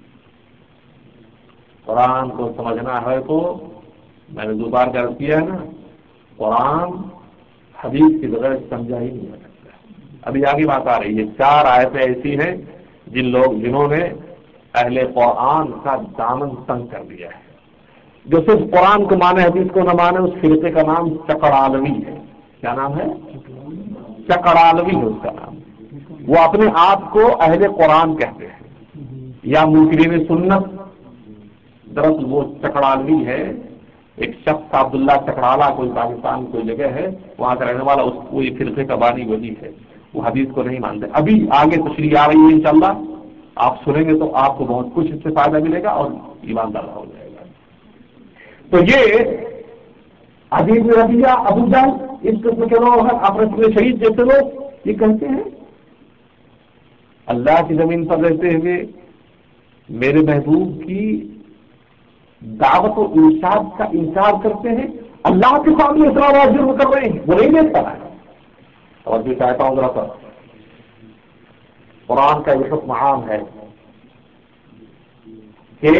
قرآن کو سمجھنا ہے تو میں نے دو بار عرض کیا ہے نا، قرآن حدیث کے بغیر سمجھا ہی نہیں ہو سکتا۔ ابھی آگے بات آ رہی ہے، چار آیتیں ایسی ہیں جن لوگ جنہوں نے اہل قرآن کا دامن تنگ کر دیا ہے۔ جو صرف قرآن کو مانے حدیث کو نہ مانے اس فرقے کا نام چکڑالوی ہے۔ کیا نام ہے؟ چکڑالوی ہے اس کا نام۔ وہ اپنے آپ کو اہل قرآن کہتے ہیں یا منکرین سنت، دراصل وہ چکڑالوی ہے۔ ایک شخص عبداللہ چکڑالا کوئی پاکستان کوئی جگہ ہے وہاں کا رہنے والا، اس کو یہ فرقے کا بانی ولی ہے، وہ حدیث کو نہیں مانتے۔ ابھی آگے تشریح آ رہی ہے انشاءاللہ، آپ سنیں گے تو آپ کو بہت کچھ اس سے فائدہ ملے گا اور ایمان دار ہو جائے گا۔ تو یہ عزیز ربیہ ابو جہل اس قسم کے لوگ ہیں، اپنے شہید جیسے لوگ یہ کہتے ہیں اللہ کی زمین پر رہتے ہوئے میرے محبوب کی دعوت و ارشاد کا انکار کرتے ہیں، اللہ کے سامنے اتنا بڑا جرم کر رہے ہیں، وہ نہیں دیکھتا ہے۔ اور جو چاہتا ہوں ذرا سا قرآن کا یہ حکم عام ہے کہ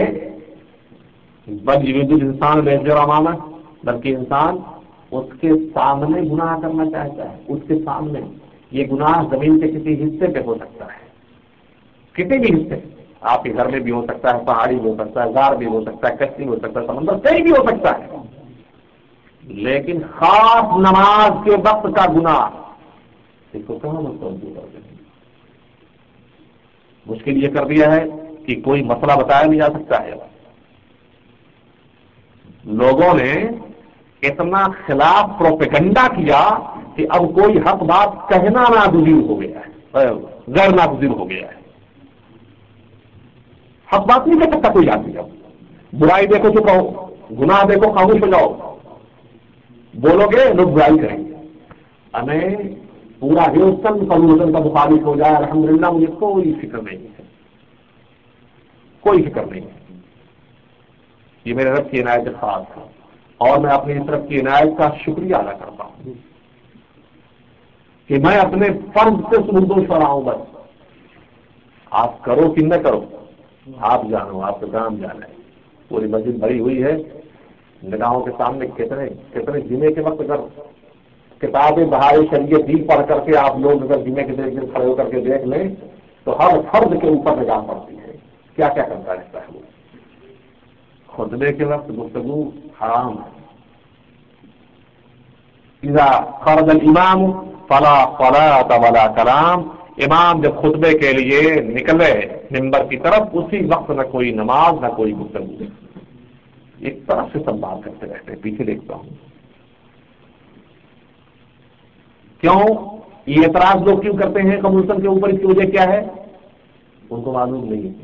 بل یرید الانسان لیفجر امامہ، بلکہ انسان اس کے سامنے گناہ کرنا چاہتا ہے، اس کے سامنے۔ یہ گناہ زمین کے کسی حصے پہ ہو سکتا ہے، کسی بھی حصے، آپ کے گھر میں بھی ہو سکتا ہے، پہاڑی بھی ہو سکتا ہے، غار بھی ہو سکتا ہے، کشتی بھی ہو سکتا ہے، سمندر کہیں بھی ہو سکتا ہے، لیکن خاص نماز کے وقت کا گناہ اس کو کہاں مستوجب کرتے ہیں؟ مشکل یہ کر دیا ہے کہ کوئی مسئلہ بتایا نہیں جا سکتا ہے۔ لوگوں نے اتنا خلاف پروپیگنڈا کیا کہ اب کوئی حق بات کہنا ناگزیر ہو گیا ہے، غیر ناگزیر ہو گیا ہے۔ حق بات نہیں کہہ سکتا کوئی آدمی، اب برائی دیکھو تو کہو، گناہ دیکھو خاموش ہو جاؤ، بولو گے لوگ برائی کریں گے۔ ہمیں پورا ہندوستان کمیونزم کا مخالف ہو جائے الحمدللہ، مجھے کوئی فکر نہیں ہے، کوئی فکر نہیں ہے۔ یہ میرے رب کی عنایت خاص ہے اور میں اپنی اس رب کی عنایت کا شکریہ ادا کرتا ہوں کہ میں اپنے فرض سے سمردوش رہا ہوں۔ بس آپ کرو کہ نہ کرو، آپ جانو، آپ کا کام جانا ہے۔ پوری مسجد بھری ہوئی ہے، نگاہوں کے سامنے کتنے کتنے جمعے کے وقت اگر کتابیں بہار شریعت بھی پڑھ کر کے آپ لوگ اگر جمعے کے دیکھ کھڑے ہو کر کے دیکھ لیں تو ہر فرد کے اوپر نگاہ پڑتی ہے، کیا کیا کرتا رہتا ہے وہ۔ خطبے کے وقت گفتگو حرام ہے۔ اذا خرج الامام فلا صلاۃ ولا کلام، امام جب خطبے کے لیے نکلے منبر کی طرف اسی وقت نہ کوئی نماز نہ کوئی گفتگو، ایک طرف سے سب بات کرتے رہتے ہیں۔ پیچھے دیکھتا ہوں کیوں یہ اعتراض لوگ کیوں کرتے ہیں کمیونزم کے اوپر، اس کی وجہ کیا ہے ان کو معلوم نہیں ہے۔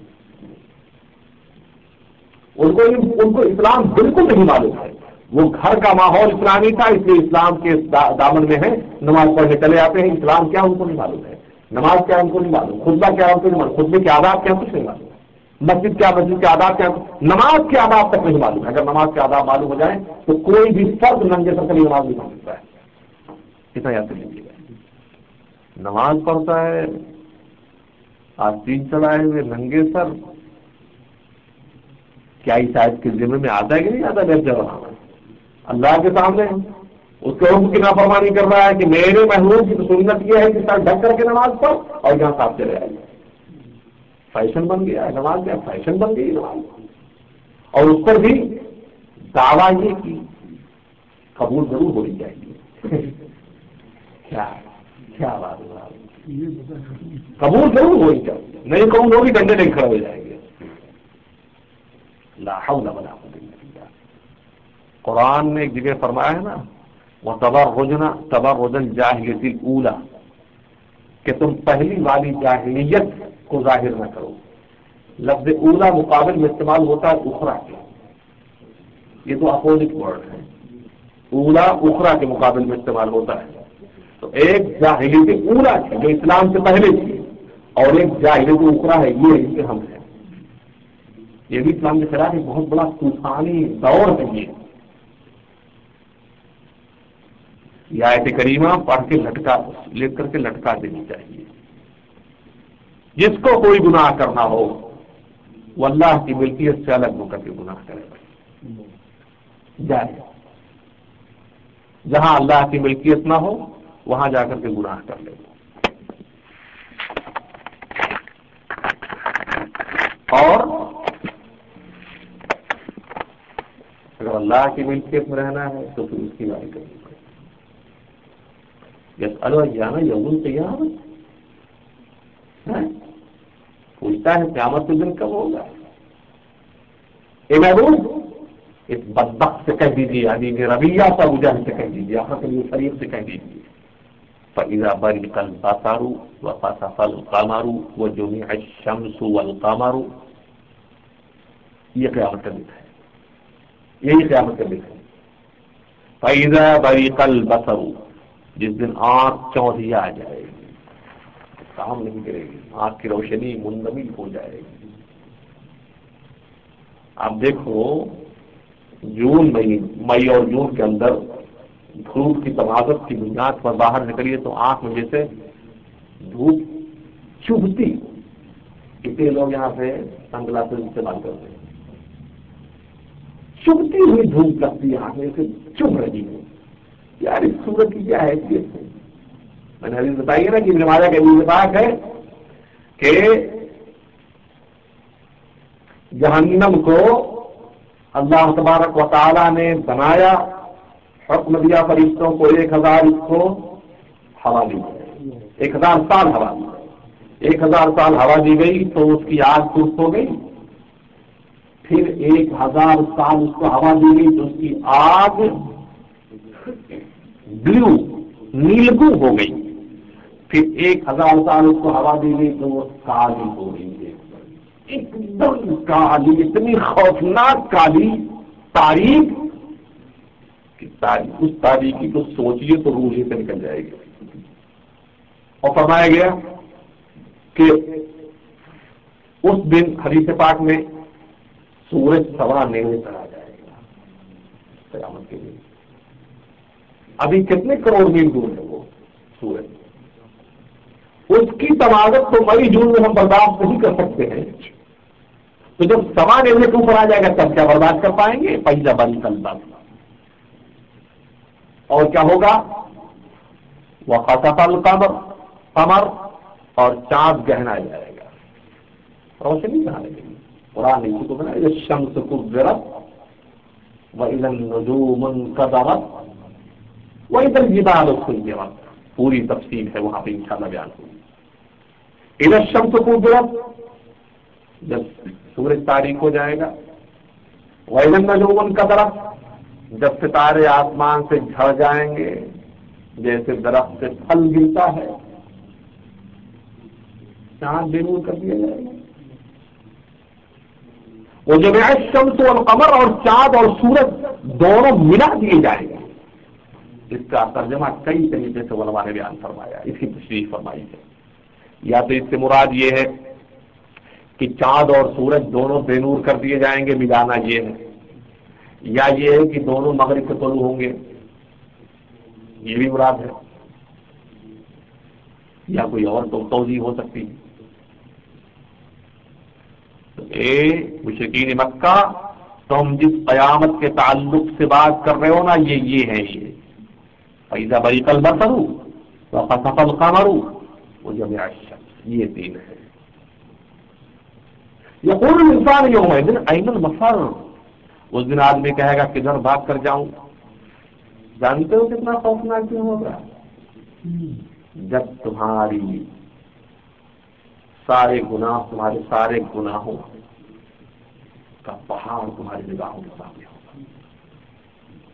ان کو ان کو اسلام بالکل نہیں معلوم ہے۔ وہ گھر کا ماحول اسلامی تھا اس لیے اسلام کے دامن میں ہے، نماز پڑھنے چلے آتے ہیں۔ اسلام کیا ان کو نہیں معلوم ہے، نماز کیا ان کو نہیں معلوم، خطبہ کیا ان کو نہیں معلوم، خطبے کے آداب کیا کچھ نہیں معلوم، مسجد کیا مسجد کے آداب کیا، نماز کے آداب تک نہیں معلوم ہے۔ اگر نماز کے آداب معلوم ہو جائیں تو کوئی بھی فرد ننگے سر سے نماز نہیں پڑھ سکتا ہے۔ کتنا یاد کر لیجیے گا، نماز پڑھتا ہے آستین چڑھائے ہوئے ننگے سر، کیا شاید کے ذمہ میں آتا ہے کہ نہیں آتا؟ جب جب اللہ کے سامنے اس کے حکم کی نافرمانی کر رہا ہے کہ میرے محبوب کی سنت یہ ہے کہ سر ڈھک کر کے نماز پڑھ، اور یہاں صاف چلے آئے، فیشن بن گیا ہے نماز، کیا فیشن بن گئی نماز۔ اور اس پر بھی دعویٰ یہ کی قبول ضرور ہونی چاہیے۔ کیا کیا بات ہے، قبول ضرور ہونی چاہیے، نہیں قبول ہوگی ڈنڈے نہیں کھڑے ہو جائیں گے۔ لا حول ولا قوت الا باللہ۔ قرآن نے ایک جگہ فرمایا ہے نا، وَتَبَرُّجْنَا تَبَرُّجَ الْجَاهِلِيَّةِ الْأُولَى، کہ تم پہلی والی جاہلیت کو ظاہر نہ کرو. لفظ اولا مقابل میں استعمال ہوتا ہے اخرا کے، یہ تو اپوزٹ ورڈ ہے. اولا اخرا کے مقابل میں استعمال ہوتا ہے. تو ایک جاہلیت اولا تھی جو اسلام سے پہلے تھی، اور ایک جاہلیت اخرا ہے یہ اس کے ہم ہیں. یہ بھی اسلام کے خلاف ایک بہت بڑا طوفانی دور ہے. یہ یہ آیت کریمہ پڑھ کے لٹکا لے کر کے لٹکا دینی چاہیے. جس کو کوئی گناہ کرنا ہو وہ اللہ کی ملکیت سے الگ ہو کر کے گناہ کرے. جائے جہاں اللہ کی ملکیت نہ ہو وہاں جا کر کے گناہ کر لے. اور اگر اللہ کی ملکیت میں رہنا ہے تو پھر اس کی بات کرنی پڑے. یس الجانا یوم قیامت پوچھتا ہے قیامت کے دن کب ہوگا. اے محبوب اس بدبخت سے کہہ دیجیے، عدیم ربیہ کا مجاہد سے کہہ دیجیے، آپ کے لیے شریف سے کہہ دیجیے فَإِذَا بَرِقَ الْبَصَرُ وَخَسَفَ الْقَمَرُ وَجُمِعَ الشَّمْسُ وَالْقَمَرُ. یہ قیامت کا دن ہے، یہی قیامت کا دن ہے. فَإِذَا بَرِقَ الْبَصَرُ، جس دن آنکھ چوندھیا آ جائے گی، کام نہیں کرے گی، آنکھ کی روشنی منجمد ہو جائے گی. آپ دیکھو جون مئی مئی اور جون کے اندر دھوپ کی تمازت کی بنیاد پر باہر نکلیے تو آنکھ میں جیسے دھوپ چبھتی. کتنے لوگ یہاں سے سن گلاسز استعمال کرتے ہیں. چبھتی ہوئی دھوپ لگتی ہے آنکھ میں، سے چبھ رہی ہے. یار اس سورت کی کیا حیثیت ہے؟ میں نے حدیث بتائی ہے نا کہ ابن ماجہ کا حدیث پاک ہے کہ جہنم کو اللہ تبارک و تعالی نے بنایا، حکم دیا فرشتوں کو ایک ہزار اس کو ہوا دی گئی، ایک ہزار سال ہوا دی گئی. ایک ہزار سال ہوا دی گئی تو اس کی آگ سرخ ہو گئی. پھر ایک ہزار سال اس کو ہوا دی گئی تو اس کی آگ بلو نیلگو ہو گئی. پھر ایک ہزار سال اس کو ہوا دی گئی تو وہ کالی ہو گئی، ایک دم کالی، اتنی خوفناک کالی تاریخ کہ اس تاریخی کو سوچیے تو روح سے نکل جائے گی. اور فرمایا گیا کہ اس دن حدیث پاک میں سورج سوا نیوے پر آ جائے گا قیامت کے دن. ابھی کتنے کروڑ میل دور ہے وہ سورج، اس کی تمازت تو مئی جون میں ہم برداشت نہیں کر سکتے ہیں. تو جب سوا نیوے کے اوپر آ جائے گا تب کیا برداشت کر پائیں گے؟ پہلا بند کرتا. اور کیا ہوگا؟ وَخَسَفَ الْقَمَرُ، قمر اور چاند گہنا جائے گا، روشنی کہاں لگے گی؟ قرآن اسی کو بنا الشَّمْسُ كُوِّرَتْ وَإِذَا النُّجُومُ انكَدَرَتْ وَإِذَا الْجِبَالُ سُيِّرَتْ. پوری تفصیل ہے وہاں پہ انشاءاللہ بیان ہوگی. اِذَا الشَّمْسُ كُوِّرَتْ، جب سورج تاریک ہو جائے گا. وَإِذَا النُّجُومُ انكَدَرَتْ، جب ستارے آسمان سے جھڑ جائیں گے جیسے درخت سے پھل گرتا ہے. چاند بے نور کر دیا جائے گا. وہ جب الشمس والقمر، اور چاند اور سورج دونوں ملا دیے جائیں گے. اس کا ترجمہ کئی طریقے سے علماء نے بیان فرمایا، اس کی تشریح فرمائی ہے. یا تو اس سے مراد یہ ہے کہ چاند اور سورج دونوں بے نور کر دیے جائیں گے، ملانا یہ ہے. یا یہ ہے کہ دونوں مغرب سے طلوع ہوں گے، یہ بھی مراد ہے. یا کوئی اور تو توضیح ہو سکتی ہے. اے مشرکین مکہ، تم جس قیامت کے تعلق سے بات کر رہے ہو نا، یہ یہ ہے. یہ فَإِذَا بَرِقَ الْبَصَرُ وَخَسَفَ الْقَمَرُ وَجُمِعَ الشَّمْسُ، یہ تین ہے. یقول الانسان یومئذ أَیْنَ الْمَفَرُّ، اس دن آدمی کہے گا کدھر بھاگ کر جاؤں. جانتے ہو کتنا خوفناک کیوں ہوگا؟ جب تمہاری سارے گناہ، تمہارے سارے گناہوں کا پہاڑ تمہاری نگاہوں کے سامنے ہوگا.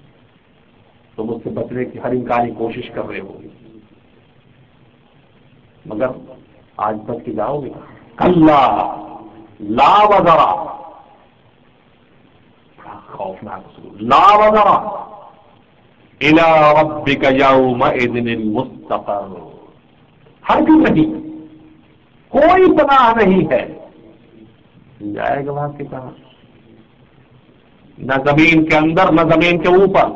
تم اس سے بچنے کی ہر امکانی کوشش کر رہے ہو. مگر آج بچ کے جاؤ گے؟ کلا لا وزرا، خوفناک سلوک، لا وزرا الی ربک یومئذ المستقر، ہرگز نہیں، کوئی پناہ نہیں ہے، جائے گا وہاں کی کہاں، نہ زمین کے اندر نہ زمین کے اوپر،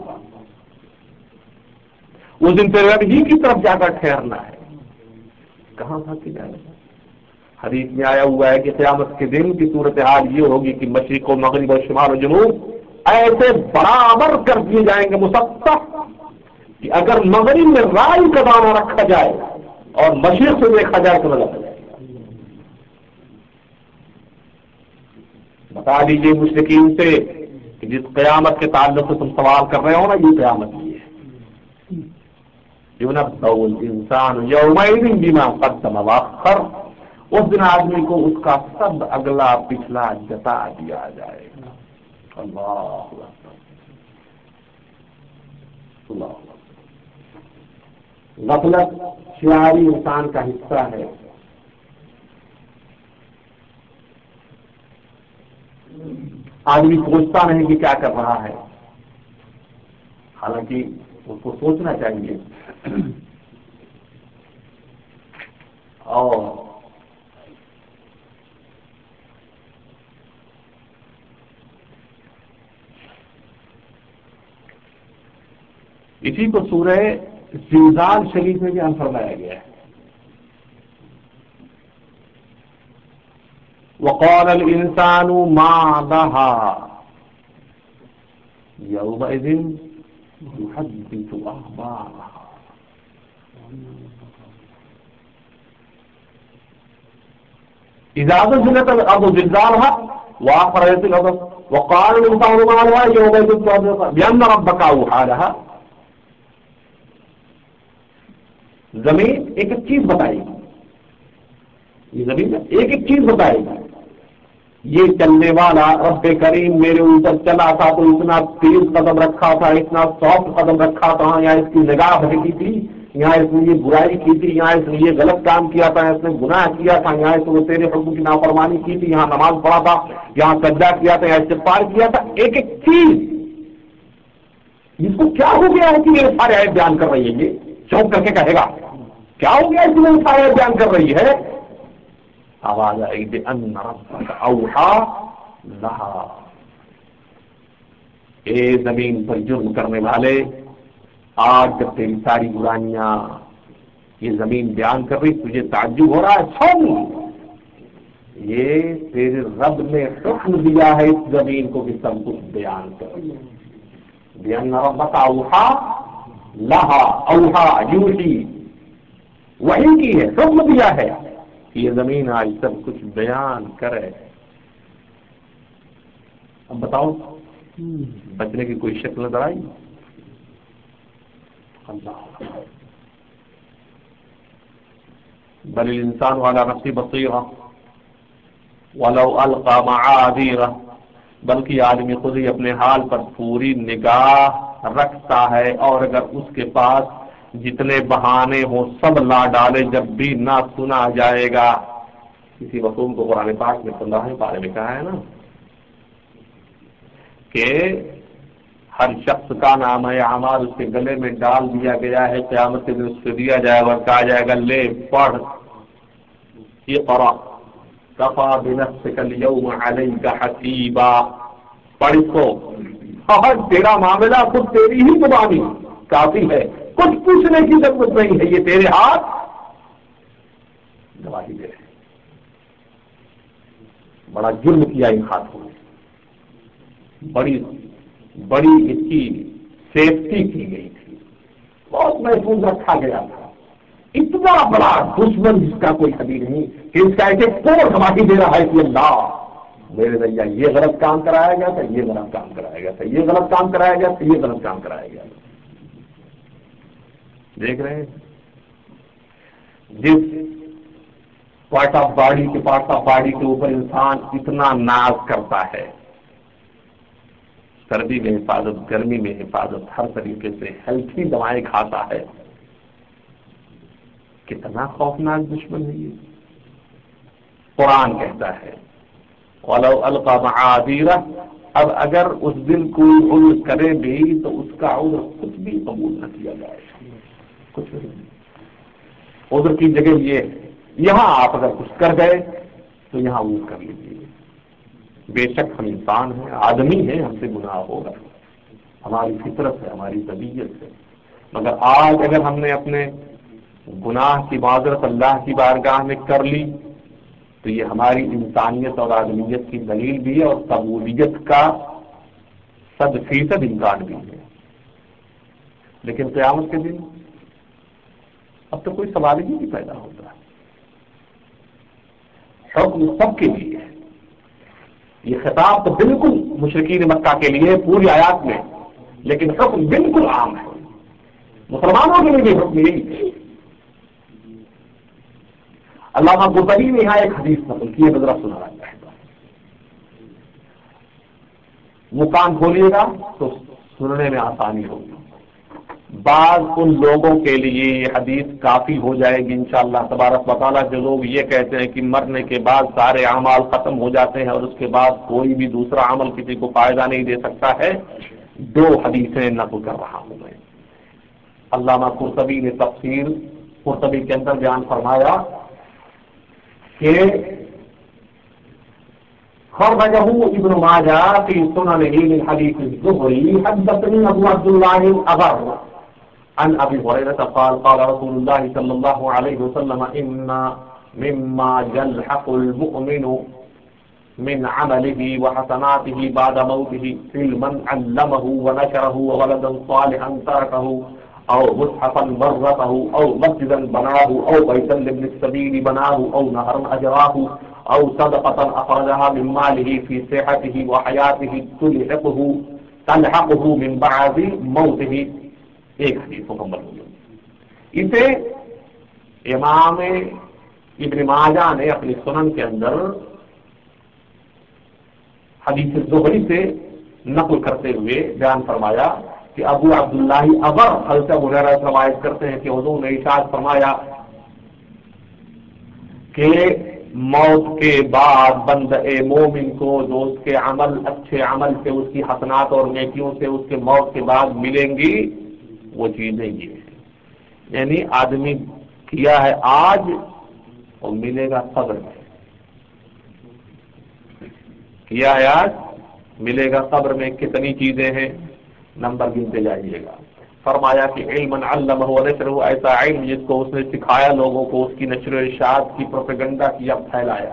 اس دن تیرے رب ہی کی طرف جا کر ٹھہرنا ہے، کہاں بھاگ کے جائے گا؟ حدیث میں آیا ہوا ہے کہ قیامت کے دن کی صورتحال یہ ہوگی کہ مشرق و مغرب اور شمال و جنوب ایسے برابر کر دیے جائیں گے مسطح کہ اگر مغرب میں رائی کا دانہ رکھا جائے اور مشرق سے دیکھا جائے تو نظر آ جائے گا۔ بتا دیجیے مشرکین سے کہ جس قیامت کے تعلق سے تم سوال کر رہے ہو نا، یہ قیامت یہ ہے، یُنَبَّأُ الْإِنسَانُ يَوْمَئِذٍ بِمَا قَدَّمَ وَأَخَّرَ، اس دن آدمی کو اس کا سب اگلا پچھلا جتا دیا جائے گا۔ اللہ اللہ، غفلت شعاری انسان کا حصہ ہے، آدمی سوچتا نہیں کہ کیا کر رہا ہے، حالانکہ اس کو سوچنا چاہیے۔ اور اسی کو سورہ زلزال شریف میں بیان فرمایا گیا ہے، وقال الانسان ما لها يومئذ يحدث اخبارها اذا زلزلت الارض زلزالها واخرجت الارض وقال الانسان ما لها يومئذ بان ربك اوحى لها۔ زمین ایک ایک چیز بتائے گی، یہ زمین ایک ایک چیز بتائے گی، یہ چلنے والا رب کریم میرے اوپر چلا تھا تو اتنا تیز قدم رکھا تھا، اتنا سافٹ قدم رکھا تھا، یہاں اس کی نگاہ بھٹکی تھی، یہاں اس نے یہ برائی کی تھی، یہاں اس نے یہ غلط کام کیا تھا، اس نے گناہ کیا تھا، یہاں اس نے تیرے حکم کی نافرمانی کی تھی، یہاں نماز پڑھا تھا، یہاں سجدہ کیا تھا، یہاں استغفار کیا تھا، ایک ایک چیز جس کو کیا ہو گیا ہے کہ یہ سارے آیت بیان کر رہی ہے، یہ چونک کر کے کہے گا کیا ہو گیا اس میں سارے آیت بیان کر رہی ہے، آواز آئے گی بِأَنَّ رَبَّكَ أَوْحَىٰ لَهَا، اے زمین پر جرم کرنے والے، آج جب تیری ساری برائیاں یہ زمین بیان کر رہی، تجھے تعجب ہو رہا ہے، سن، یہ تیرے رب نے حکم دیا ہے اس زمین کو کہ سب کچھ بیان کر، بِأَنَّ رَبَّكَ أَوْحَىٰ لَهَا، أَوْحَىٰ یوحی، وحی کی ہے، حکم دیا ہے کہ یہ زمین آج سب کچھ بیان کرے۔ اب بتاؤ بچنے کی کوئی شکل نظر آئی؟ اللہ، بل الانسان على نفسه بصیرہ ولو القى معاذیرہ، بلکہ آدمی خود ہی اپنے حال پر پوری نگاہ رکھتا ہے، اور اگر اس کے پاس جتنے بہانے ہوں سب لا ڈالے جب بھی نہ سنا جائے گا۔ کسی مفہوم کو قرآن پاک میں پندرہویں پارے میں کہا ہے نا کہ ہر شخص کا نام ہے اعمال اس کے گلے میں ڈال دیا گیا ہے، قیامت کے دن اس سے دیا جائے گا، کہا جائے گا لے پڑھ، اقرأ کفی بنفسک اليوم علیک حسیبا، پڑھ اس کو، اور تیرا معاملہ خود تیری ہی زبانی کافی ہے، کچھ پوچھنے کی ضرورت نہیں ہے، یہ تیرے ہاتھ گواہی دے رہے ہیں۔ بڑا جرم کیا ان ہاتھوں نے، بڑی بڑی اس کی سیفٹی کی گئی تھی، بہت محفوظ رکھا گیا تھا، اتنا بڑا دشمن جس کا کوئی حدیث نہیں کہ اس کا ایسے کوڑ گواہی دے رہا ہے کہ اللہ میرے ذریعہ یہ غلط کام کرایا گیا تھا، یہ غلط کام کرایا گیا تھا، یہ غلط کام کرایا گیا تھا، یہ غلط کام کرایا گیا تھا۔ دیکھ رہے ہیں جس پارٹ آف باڈی کے پارٹ آف باڈی کے اوپر انسان اتنا ناز کرتا ہے، سردی میں حفاظت، گرمی میں حفاظت، ہر طریقے سے ہیلتھی دوائیں کھاتا ہے، کتنا خوفناک دشمن ہے یہ. قرآن کہتا ہے وَلَوْ أَلْقَى مَعَاذِيرَهُ، اب اگر اس دن کوئی عذر کرے بھی تو اس کا عذر کچھ بھی قبول نہ کیا جائے گا، کچھ بھی نہیں. عذر کی جگہ یہ ہے، یہاں آپ اگر کچھ کر گئے تو یہاں عذر کر لیجیے. بے شک ہم انسان ہیں، آدمی ہیں، ہم سے گناہ ہوگا، ہماری فطرت ہے، ہماری طبیعت ہے. مگر آج اگر ہم نے اپنے گناہ کی معذرت اللہ کی بارگاہ میں کر لی تو یہ ہماری انسانیت اور آدمیت کی دلیل بھی ہے اور قبولیت کا صد فیصد امکان بھی ہے. لیکن قیامت کے دن اب تو کوئی سوال ہی نہیں پیدا ہوتا. حکم سب کے لیے ہے. یہ خطاب تو بالکل مشرکین مکہ کے لیے پوری آیات میں، لیکن حکم بالکل عام ہے. مسلمانوں کے لیے بھی حکم یہی ہے. علامہ قرطبی نے یہاں ایک حدیث نقل کی ہے، نظر سنا ہے، وہ کان کھولیے گا تو سننے میں آسانی ہوگی. بعض ان لوگوں کے لیے یہ حدیث کافی ہو جائے گی انشاءاللہ تبارک و تعالیٰ، جو لوگ یہ کہتے ہیں کہ مرنے کے بعد سارے اعمال ختم ہو جاتے ہیں اور اس کے بعد کوئی بھی دوسرا عمل کسی کو فائدہ نہیں دے سکتا ہے. دو حدیثیں نقل کر رہا ہوں میں. علامہ قرطبی نے تفسیر قرطبی کے اندر بیان فرمایا کہ خرجه ابن ماجہ في سننه من حديث الزهري حدثني ابو عبد الله الاغر عن ابي هريره قال قال رسول الله صلى الله عليه وسلم ان مما يلحق المؤمن من عمله وحسناته بعد موته علما علمه ونشره وولدا صالحا تركه او مصحفا ورثه او مسجدا بناه او بيتا لابن السبيل بناه او نهرا اجراه او صدقة اخرجها من ماله في صحته وحياته تلحقه تلحقه من بعد موته. ایک حدیث مکمل ہو گئی. اسے امام ابن ماجہ نے اپنی سنن کے اندر حدیث زہری سے نقل کرتے ہوئے بیان فرمایا کہ ابو عبداللہ ابر حضرت ابو ہریرہ روایت کرتے ہیں کہ حضور نے ارشاد فرمایا کہ موت کے بعد بندہ مومن کو جو اس کے عمل اچھے عمل سے، اس کی حسنات اور نیکیوں سے اس کے موت کے بعد ملیں گی، وہ چیزیں یہ ہیں. یعنی آدمی کیا ہے آج اور ملے گا قبر میں، کیا ہے آج ملے گا قبر میں. کتنی چیزیں ہیں نمبر گنتے جائیے گا. فرمایا کہ علم علمہ و نشرہ، ایسا علم جس کو اس نے سکھایا لوگوں کو، اس کی نشر و ارشاد کی، پروپیگنڈا کیا، پھیلایا.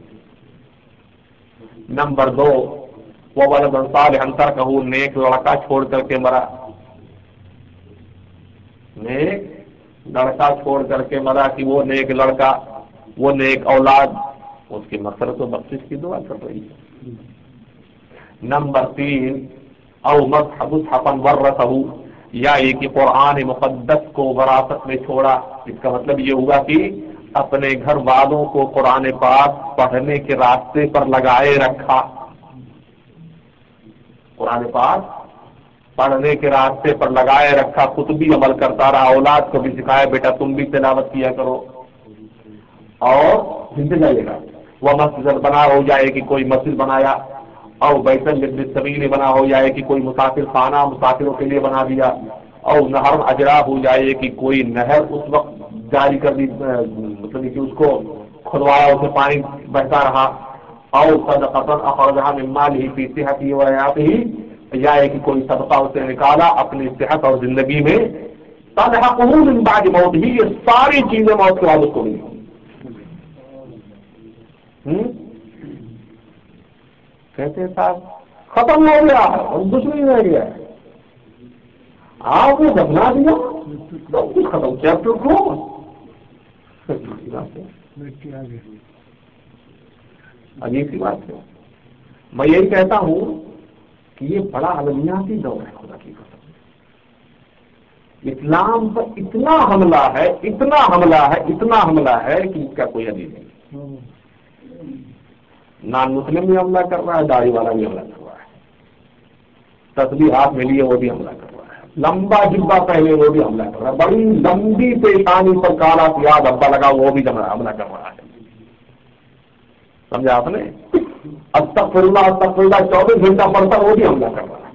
نمبر دو وہ ولد صالحا ترکہ، نیک لڑکا چھوڑ کر کے مرا، نیک لڑکا چھوڑ کر کے مرا کہ وہ نیک لڑکا، وہ نیک اولاد اس کی مغفرت و بخشش کی دعا کر رہی ہے. نمبر تین او مصحف مصحفا ورثہ، یا یہ کہ قرآن مقدس کو وراثت میں چھوڑا. اس کا مطلب یہ ہوا کہ اپنے گھر والوں کو قرآن پاک پڑھنے کے راستے پر لگائے رکھا، قرآن پاک پڑھنے کے راستے پر لگائے رکھا، خود بھی عمل کرتا رہا، اولاد کو بھی سکھایا بیٹا تم بھی تلاوت کیا کرو. اور سنتے جائیے گا وہ مسجد بنا ہو جائے کہ کوئی مسجد بنایا، اور بیت السبیل بنا ہو جائے کہ کوئی مسافر خانہ مسافروں کے لیے بنا دیا، اور نہر اجرا ہو جائے کہ کوئی نہر اس وقت جاری کر دی، مطلب کہ اس کو کھدوایا، اسے پانی بہتا رہا. اور صدقۃ اخرجها من ماله في صحته وحياته، یا کہ کوئی صدقہ اسے نکالا اپنی صحت اور زندگی میں. تلحقه من بعد موته، یہ ساری چیزیں موت کے بعد اس کو ملی. کہتے صاحب ختم ہو گیا ہے اور کچھ نہیں رہ گیا ہے، آپ نے دفنا دیا سب کچھ ختم، چیپٹر کلوز. عجیب سی بات ہے. میں یہی کہتا ہوں کہ یہ بڑا المیاتی دور ہے. خدا کی قسم اسلام پر اتنا حملہ ہے، اتنا حملہ ہے، اتنا حملہ ہے کہ اس کا کوئی حدیث نہیں. نان مسلم بھی حملہ کر رہا ہے، داڑھی والا بھی حملہ کر رہا ہے، تسبیح ہاتھ میں لیے وہ بھی حملہ کر رہا ہے. لمبا جبا پہلے وہ بھی حملہ کر رہا ہے، بڑی لمبی پیشانی پر کالا پیاز ابا لگا وہ بھی حملہ کر رہا ہے. سمجھا آپ نے؟ استغفر اللہ استغفر اللہ چوبیس گھنٹہ پڑتا وہ بھی حملہ کر رہا ہے.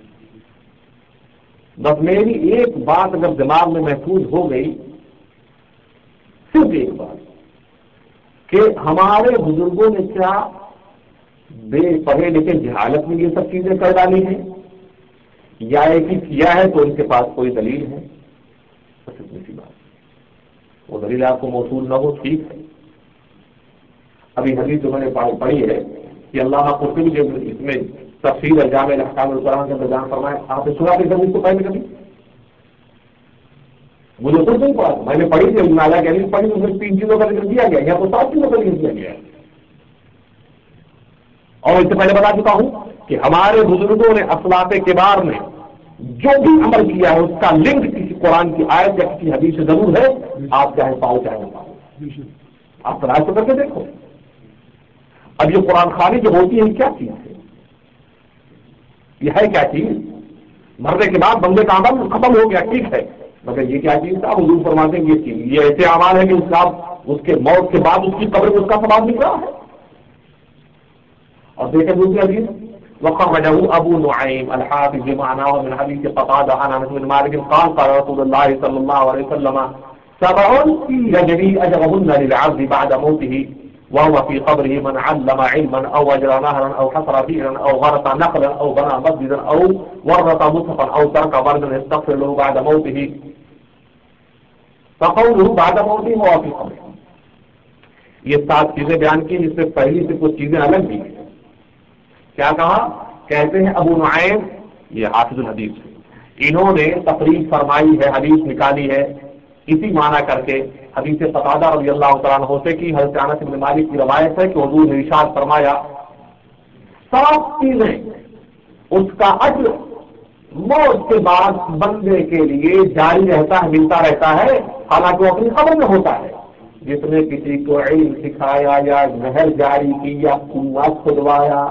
بس میری ایک بات اگر دماغ میں محفوظ ہو گئی، صرف ایک بات، کہ ہمارے بزرگوں نے کیا بے پڑھے لکھے جہالت میں یہ سب چیزیں کر ڈالی ہیں، یا ایک ہی کیا ہے تو ان کے پاس کوئی دلیل ہے؟ بس اتنی سی بات. وہ دلیل آپ کو موصول نہ ہو ٹھیک ہے. ابھی حدیث جو میں نے پڑھی ہے کہ اللہ قرطبی جو اس میں تفسیر جامع الاحکام القرآن کا بیان فرمائے، آپ نے سنا کہ اس کو پہلے کبھی مجھے خود نہیں پڑھا، میں نے پڑھی تھی نالا کہ پڑھی، اس میں تین چیزوں کا ذکر دیا گیا یا تو سات چیزوں کا ذکر دیا گیا. اور اس سے پہلے بتا چکا ہوں کہ ہمارے بزرگوں نے اسلاف کبار نے جو بھی عمل کیا ہے اس کا لنک کسی قرآن کی آیت یا کسی حدیث سے ضرور ہے. آپ چاہے پاؤ چاہے نہ پاؤ، آپ تلاش کر کے دیکھو. اب یہ قرآن خوانی جو ہوتی ہے کیا چیز ہے؟ یہ ہے کیا چیز؟ مرنے کے بعد بندے کا عمل ختم ہو گیا ٹھیک ہے، مگر یہ کیا چیز تھا؟ حضور فرماتے ہیں یہ چیز، یہ ایسے اعمال ہے کہ اس کا اس کے موت کے بعد اس کی قبر میں اس کا ثواب مل رہا ہے. اور دیکھیں دوسری حدیث، وخرجه ابو نعيم الحافظ بمعناه من حديث قتادة عن انس بن مالك قال قال رسول الله صلى الله عليه وسلم سبع يجري اجرهن للعبد بعد موته وهو في قبره من علم علما او اجرى نهرا او حفر بئرا او غرس نخلا او بنى مسجدا او ورث مصحفا او ترك وردا يستغفر له بعد موته فقوله بعد موته وهو في قبره. یہ سات چیزیں بیان کی جس سے پہلی سے کچھ چیزیں الگ بھی ہیں. کیا کہا؟ کہتے ہیں ابو نعیم یہ حافظ الحدیث، انہوں نے تقریر فرمائی ہے، حدیث نکالی ہے اسی معنی کر کے حدیث قتادہ رضی اللہ تعالیٰ عنہ سے کی حضرت انس بن مالک کی روایت ہے کہ حضور نے ارشاد فرمایا سات چیزیں اس کا اجر موت کے بعد بندے کے لیے جاری رہتا ہے، ملتا رہتا ہے حالانکہ وہ اپنی قبر میں ہوتا ہے. جس نے کسی کو علم سکھایا یا نہر جاری کی یا کنواں کھدوایا،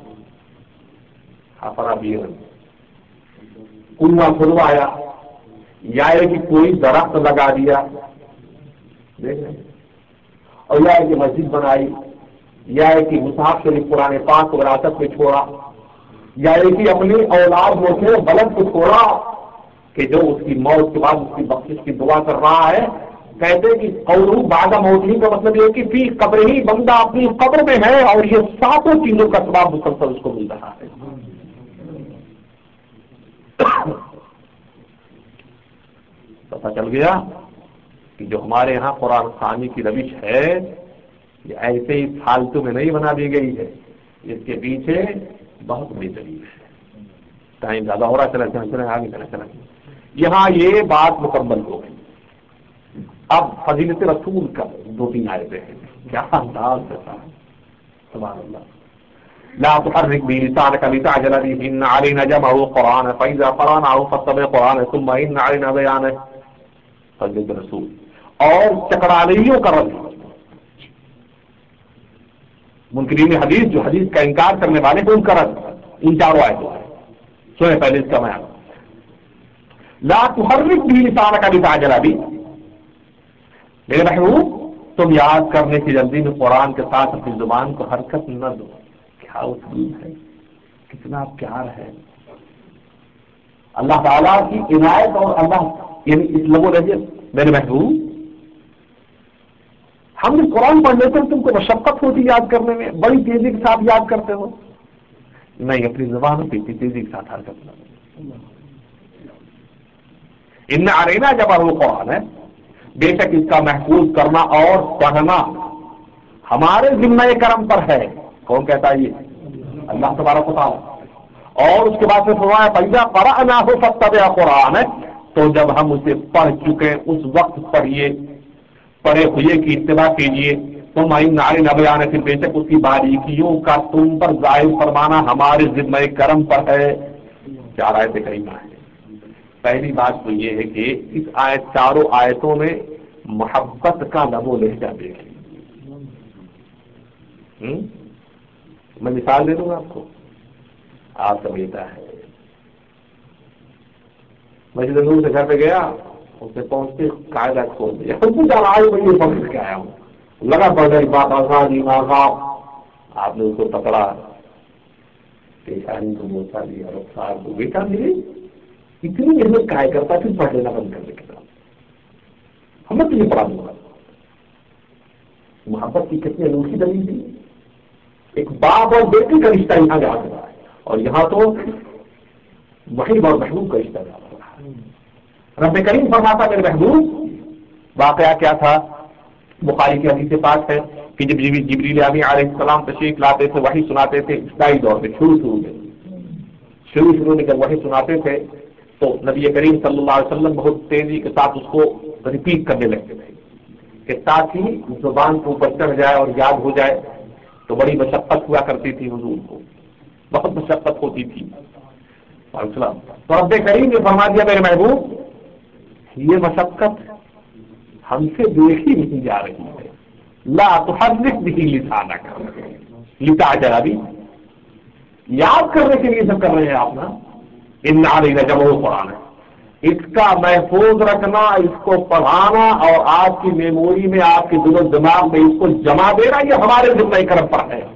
کنواں کھدوایا، یا کہ کوئی درخت لگا دیا دیکھ رہے، اور یا کہ مسجد بنائی، یا کہ مصحف شریف قرآن پاک کو وراثت میں چھوڑا، یا کہ اپنی اولاد میں سے بلد کو چھوڑا کہ جو اس کی موت کے بعد اس کی بخشش کی دعا کر رہا ہے. کہتے کہ قولہ بعد موتہ کا مطلب یہ کہ فی قبر ہی، بندہ اپنی قبر میں ہے اور یہ ساتوں چیزوں کا ثواب مسلسل اس کو مل رہا ہے. پتہ چل گیا کہ جو ہمارے یہاں قرآن خوانی کی روش ہے یہ ایسے ہی فالتو میں نہیں بنا دی گئی ہے، اس کے پیچھے بہت بڑی دلیل ہے. ٹائم زیادہ ہو رہا، چلا چلا چلا آگے چلا چلا یہاں یہ بات مکمل ہو گئی. اب فضیلت رسول کا دو تین آیتیں ہیں، کیا انداز دیتا ہے سبحان اللہ. لا تحرك به لسانك لتعجل به إن علينا جمعه قرآن فإذا قرأناه فاتبع قرآن ثم إن علينا بيانه. فضیلت رسول اور چکرالیوں کا رد، منکرین حدیث جو حدیث کا انکار کرنے والے ہیں ان کا رد ان چاروں آیتوں ہے. سنیں پہلے اس کا بیان. لا تحرك به لسانك لتعجل به، میرے محبوب تم یاد کرنے کی جلدی میں قرآن کے ساتھ اپنی زبان کو حرکت نہ دو. کیا اسلوب ہے، کتنا پیار ہے. اللہ تعالیٰ کی عنایت اور اللہ یعنی اس لب و لہجت میرے محبوب ہم نے قرآن پڑھ لیتے تم کو مشقت ہوتی یاد کرنے میں، بڑی تیزی کے ساتھ یاد کرتے ہو. نہیں، اپنی زبان پہ تیزی کے ساتھ حرکت نہ دو. ان علینا جب وہ قرآن ہے، بے شک اس کا محفوظ کرنا اور پڑھنا ہمارے ذمہ کرم پر ہے. کون کہتا ہے یہ؟ اللہ تبارک و تعالیٰ. اور اس کے بعد میں فرمایا فَإِذَا قَرَأْنَاهُ فَاتَّبِعْ قُرْآنَهُ، تو جب ہم اسے پڑھ چکے اس وقت پڑھیے، پڑھے ہوئے کی اتباع کیجیے. تم إِنَّ عَلَيْنَا بَيَانَهُ، پھر بے شک اس کی باریکیوں کا تم پر ظاہر فرمانا ہمارے ذمہ کرم پر ہے. چار آیتیں کریمہ ہیں. پہلی بات تو یہ ہے کہ اس آیت چاروں آیتوں میں محبت کا لب و لہجہ دیکھیں. میں مثال دے دوں گا آپ کو. آپ کا بیٹا ہے، مسجد نور سے گھر پہ گیا، اس سے پہنچتے قاعدہ کھول دیا، پوچھا آج میں یہ پکڑ کے آیا ہوں، لگا پڑ گئی بات آسانی ناکام، آپ نے اس کو پکڑا، پیشانی کو بوسا دیا، رفتار کو بیٹا میرے اتنی محنت کائے کرتا پھر پڑھ لینا بند کر دے کتاب، ہم میں تجھے پڑھا دوں گا۔ محبت کی کتنی انوکھی دلیل تھی، ایک باپ اور بیٹی کا رشتہ یہاں جا رہا ہے، اور یہاں تو محب اور محبوب کا رشتہ جا رہا ہے۔ رب کریم فرماتا میرے محبوب، واقعہ کیا تھا؟ بخاری کی حدیث پاک ہے کہ جب جبریل امین علیہ السلام تشریف لاتے تھے، وحی سناتے تھے، ابتدائی دور میں شروع شروع میں شروع شروع میں جب وحی سناتے تھے تو نبی کریم صلی اللہ علیہ وسلم بہت تیزی کے ساتھ اس کو ریپیٹ کرنے لگتے تھے کہ تاکہ زبان کو اوپر چڑھ جائے اور یاد ہو جائے، تو بڑی مشقت ہوا کرتی تھی، حضور کو بہت مشقت ہوتی تھی۔ تو رب کریم نے فرما دیا میرے محبوب یہ مشقت ہم سے دیکھی نہیں جا رہی ہے، لا تحرک به لسانک لتعجل به، یاد کرنے کے لیے سب کر رہے ہیں آپ نا، ان علینا جمع قرآن ہے، اس کا محفوظ رکھنا، اس کو پڑھانا اور آپ کی میموری میں، آپ کے دل و دماغ میں اس کو جمع دینا، یہ ہمارے ذمہ کرم پر ہے،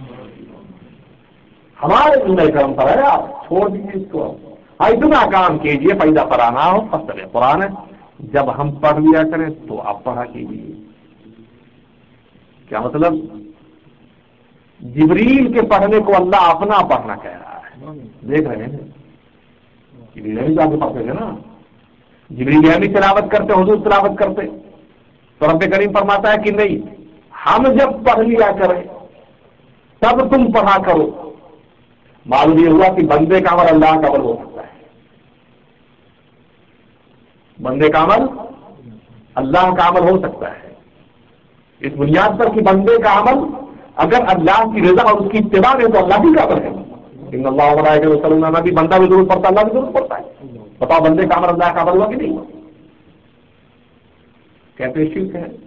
ہمارے ذمہ کرم پر ہے۔ آپ چھوڑ دیجیے اس کو، اتنا کام کیجیے، پیدا پرانا ہو فصل قرآن ہے، جب ہم پڑھ لیا کریں تو آپ پڑھا کیجیے۔ کیا مطلب؟ جبریل کے پڑھنے کو اللہ اپنا پڑھنا کہہ رہا ہے، دیکھ رہے ہیں جبریل بھی آپ کو پڑھتے تھے نا، جبریل بھی تلاوت کرتے، حضور تلاوت کرتے، تو رب کریم فرماتا ہے کہ نہیں، ہم جب پڑھ لیا کریں تب تم پڑھا کرو۔ معلوم یہ ہوا کہ بندے کا عمل اللہ کا عمل ہو سکتا ہے، بندے کا عمل اللہ کا عمل ہو سکتا ہے، اس بنیاد پر کہ بندے کا عمل اگر اللہ کی رضا اور اس کی اتباع ہے تو اللہ بھی کا عمل ہے۔ ان اللہ وملائکتہ یصلون علی النبی، بندہ بھی ضرور پڑتا، اللہ بھی ضرور پڑتا ہے۔ بتاؤ بندے کا عمل اللہ کا عمل ہوا کہ نہیں؟ کہتے ہیں شرک ہے،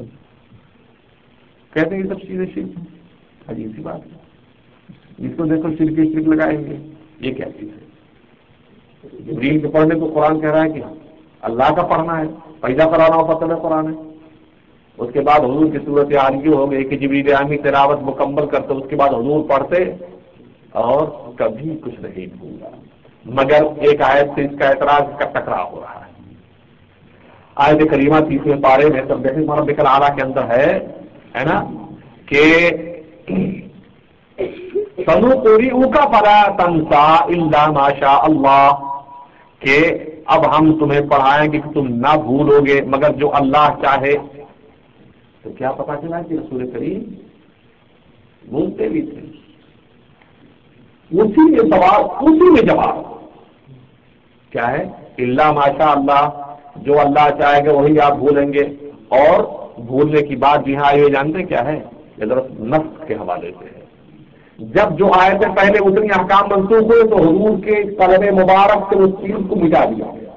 کہتے ہیں یہ سب چیزیں شرک ہیں، عجیب سی بات ہے، جس کو دیکھو شرک شرک لگائیں گے، یہ کیا چیز ہے؟ جبریل کے پڑھنے کو قرآن کہہ رہا ہے کہ اللہ کا پڑھنا ہے، پیدا کرانا ہو فصل قرآن ہے۔ اس کے بعد حضور کی صورت حال یہ ہو گئی کہ جبریل امی تلاوت مکمل کرتے، اس کے بعد حضور پڑھتے اور کبھی کچھ نہیں بھولا، مگر ایک آیت سے اس کا اعتراض کا ٹکراؤ ہو رہا ہے۔ آیت کریمہ تیسرے پارے میں سبح ربک الاعلی کے اندر ہے ہے نا کہ سنقرئک فلا تنسى الا ما شاء اللہ، کہ اب ہم تمہیں پڑھائیں گے کہ تم نہ بھولو گے مگر جو اللہ چاہے۔ تو کیا پتا چلا کہ رسول کریم بولتے بھی تھے، اسی میں سوال، اسی میں جواب کیا ہے؟ الا ما شاء اللہ، جو اللہ چاہے گا وہی آپ بھولیں گے، اور بھولنے کی بات جہاں آئی ہوئی جانتے کیا ہے؟ یہ درست نفس کے حوالے سے ہے۔ جب جو آیتیں پہلے اتنی احکام منسوخ ہوئے تو حضور کے قلب مبارک سے اس چیز کو مٹا دیا گیا۔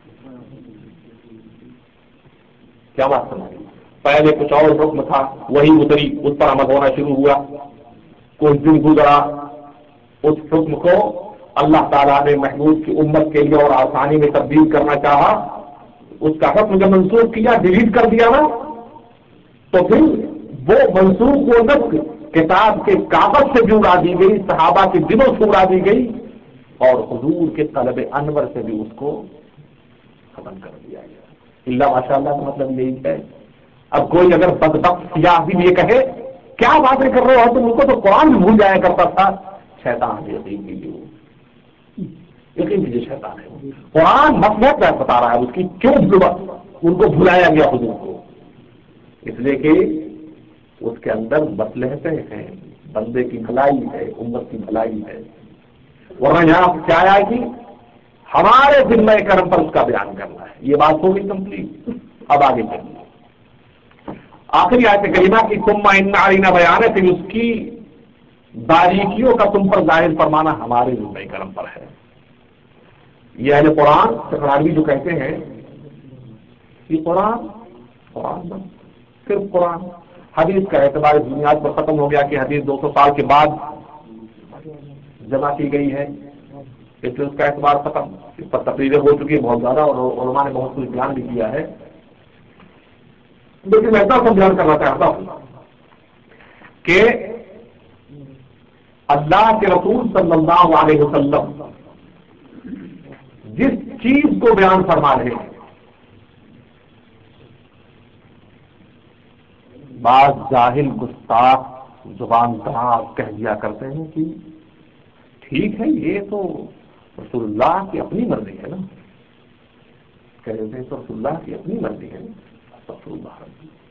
کیا بات سمجھ؟ پہلے کچھ اور حکم تھا، وہی اتری، اس پر عمل ہونا شروع ہوا، کچھ دن گزرا، اس حکم کو اللہ تعالیٰ نے محبوب کی امت کے لیے اور آسانی میں تبدیل کرنا چاہا، اس کا حکم جب منسوخ کیا، ڈیلیٹ کر دیا نا، تو پھر وہ منسوخ و نسخ کتاب کے کاغذ سے بھی اڑا دی گئی، صحابہ کے دلوں سے اڑا دی گئی، اور حضور کے قلب انور سے بھی اس کو ختم کر دیا گیا۔ اللہ ماشاء اللہ کا مطلب یہی ہے۔ اب کوئی اگر بدبخت سیاح بھی یہ کہے کیا باتیں کر رہے ہو تم، ان کو تو قرآن بھی بھول جایا کرتا تھا، شیطان یقین کیجیے، یقین کیجیے شیطان ہے، قرآن مطلب بتا رہا ہے اس کی کیوں ان کو بھلایا گیا حضور کو، اس لیے کہ اس کے اندر مصلحتیں ہیں، بندے کی بھلائی ہے، امت کی بھلائی ہے، ورنہ یہاں کیا آئے گی؟ ہمارے ذمہ کرم پر اس کا بیان کرنا ہے۔ یہ بات ہو گئی کمپلیٹ، اب آگے چلیے آخری آیت کریمہ کی ثم ان علینا بیان ہے، پھر اس کی باریکیوں کا تم پر ظاہر فرمانا ہمارے ذمہ کرم پر ہے۔ یہ اہل قرآن سکرانوی جو کہتے ہیں یہ قرآن قرآن صرف قرآن، حدیث کا اعتبار اس بنیاد پر ختم ہو گیا کہ حدیث دو سو سال کے بعد جمع کی گئی ہے، اس لیے اس کا اعتبار ختم. اس پر تقریریں ہو چکی ہے بہت زیادہ اور علماء نے بہت کچھ بیان بھی کیا ہے. لیکن میں ایسا بیان کرنا چاہتا ہوں کہ اللہ کے رسول صلی اللہ علیہ وسلم جس چیز کو بیان فرما رہے ہیں بعض جاہل گستاخ زبان دراز کہہ دیا کرتے ہیں کہ ٹھیک ہے یہ تو رسول اللہ کی اپنی مرضی ہے نا. کہہ رہے ہیں تو رسول اللہ کی اپنی مرضی ہے نا. رسول اللہ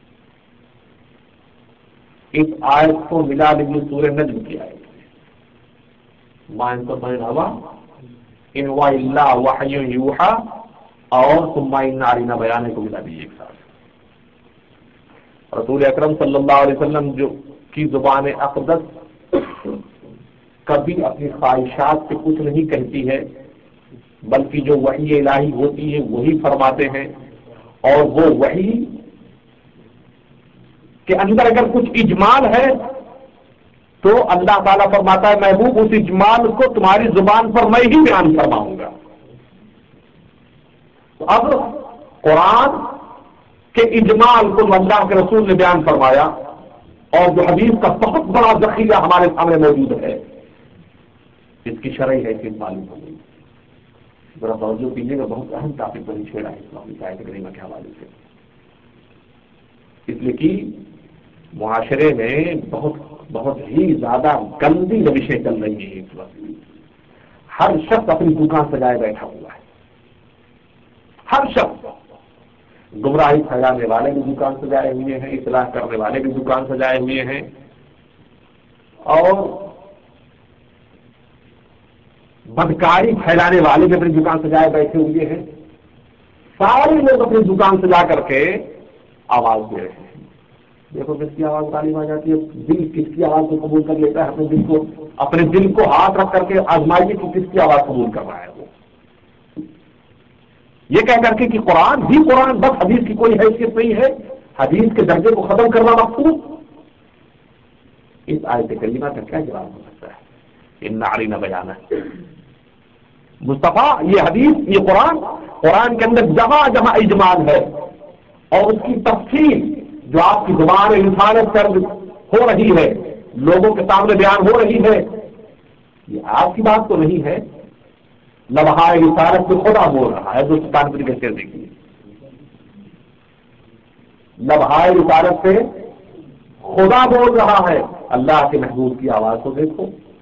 اس آیت کو ملا لیجیے سورہ نجم کی آیت مائن تو بین ہوا ان وا اللہ وحی یوحا اور ثم ان علینا بیان کو ملا دیجیے ایک ساتھ. رسول اکرم صلی اللہ علیہ وسلم جو کی زبان اقدس کبھی اپنی خواہشات سے کچھ نہیں کہتی ہے بلکہ جو وحی الہی ہوتی ہے وہی فرماتے ہیں. اور وہ وحی کے اندر اگر کچھ اجمال ہے تو اللہ تعالیٰ فرماتا ہے محبوب اس اجمال کو تمہاری زبان پر میں ہی بیان فرماؤں گا. تو اب قرآن کے اجمال کو اللہ کے رسول نے بیان فرمایا اور جو حدیث کا بہت بڑا ذخیرہ ہمارے سامنے موجود ہے اس کی شرعی حیثیت معلوم ہو گئی. ذرا توجہ کیجیے گا بہت اہم ٹاپک پر چھیڑا ہے اسلامی آیت کریمہ کے حوالے سے. اس لیے کہ معاشرے میں بہت بہت ہی زیادہ گندی روشیں چل رہی ہیں اس وقت. ہر شخص اپنی دکان سجائے بیٹھا ہوا ہے. ہر شخص گمراہی پھیلانے والے بھی دکان سجائے ہوئے ہیں, اصلاح کرنے والے بھی دکان سجائے ہوئے ہیں, اور بدکاری پھیلانے والے بھی اپنی دکان سجائے بیٹھے ہوئے ہیں. سارے لوگ اپنی دکان سجا کر کے آواز دے رہے ہیں. دیکھو کس کی آواز غالب آ جاتی ہے, دل کس کی آواز کو قبول کر لیتا ہے. اپنے دل کو اپنے دل کو ہاتھ رکھ کر کے آزمائیے کہ کس کی آواز قبول کر رہا ہے. وہ یہ کہہ کر کے کہ قرآن بھی قرآن بس حدیث کی کوئی حیثیت نہیں ہے, حدیث کے درجے کو ختم کرنا مقصود. اس آیت کریمہ کا کیا جواب ہو سکتا ہے؟ ان علینا بیان ہے مصطفیٰ, یہ حدیث یہ قرآن قرآن کے اندر جہاں جہاں اجمال ہے اور اس کی تفصیل جو آپ کی زبان رسالت کر ہو رہی ہے, لوگوں کے سامنے بیان ہو رہی ہے, یہ آپ کی بات تو نہیں ہے. لمحۂ رسالت سے خدا بول رہا ہے. دوست کان طریقے سے دیکھیے, لمحۂ رسالت سے خدا بول رہا ہے. اللہ کے محبوب کی آواز کو دیکھو,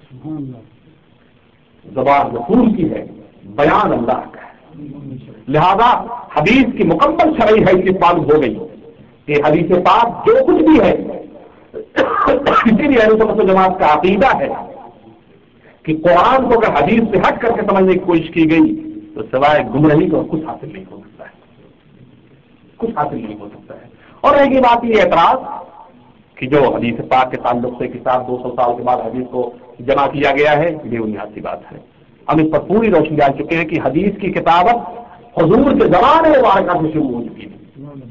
زبان رسول کی ہے, بیان اللہ کا ہے. لہذا حدیث کی مکمل شرعی حیثیت معلوم ہو گئی کہ حدیث پاک جو کچھ بھی ہے, اسی لیے اہل سنت و جماعت کا عقیدہ ہے کہ قرآن کو اگر حدیث سے ہٹ کر کے سمجھنے کی کوشش کی گئی تو سوائے گمراہی کو کچھ حاصل نہیں ہو سکتا ہے, کچھ حاصل نہیں ہو سکتا ہے. اور رہے گی بات یہ اعتراض کہ جو حدیث پاک کے تعلق سے کتاب دو سو سال کے بعد حدیث کو جمع کیا گیا ہے, یہ بنیاد کی بات ہے. ہم اس پر پوری روشنی ڈال چکے ہیں کہ حدیث کی کتابت حضور کے زمانے مبارکہ سے شروع ہو چکی ہے.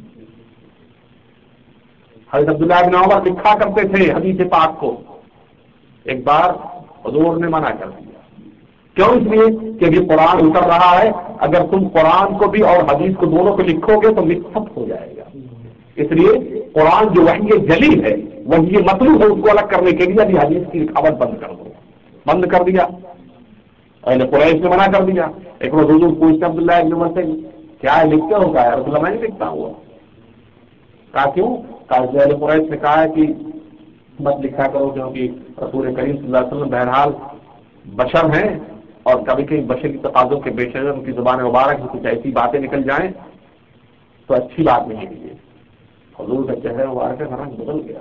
حضرت عبداللہ بن عمر لکھا کرتے تھے حدیث پاک کو, ایک بار حضور نے منع کر دیا. کیوں؟ اس لیے کہ ابھی قرآن اتر رہا ہے, اگر تم قرآن کو بھی اور حدیث کو دونوں کو لکھو گے تو مکس اپ ہو جائے گا. اس لیے قرآن جو وحی جلی ہے, وحی مطلوب ہے, اس کو الگ کرنے کے لیے ابھی حدیث کی لکھاوٹ بند کر دو. بند کر دیا, اہل قریش نے منع کر دیا. ایک بار حضور پوچھتے عبداللہ ابن عمر سے, کیا ہے لکھتے ہو؟ کہا رسول اللہ میں نہیں لکھتا ہوا. کہا کیوں؟ کہا اہل قریش نے کہا ہے کہ مت لکھا کرو کیونکہ رسول کریم صلی اللہ علیہ وسلم بہرحال بشر ہیں اور کبھی کبھی بشر کی تقاضوں کے پیش نظر ان کی زبان مبارک سے کچھ ایسی باتیں نکل جائیں تو اچھی بات نہیں ہے. حضور کا چہرہ مبارک کا رنگ بدل گیا.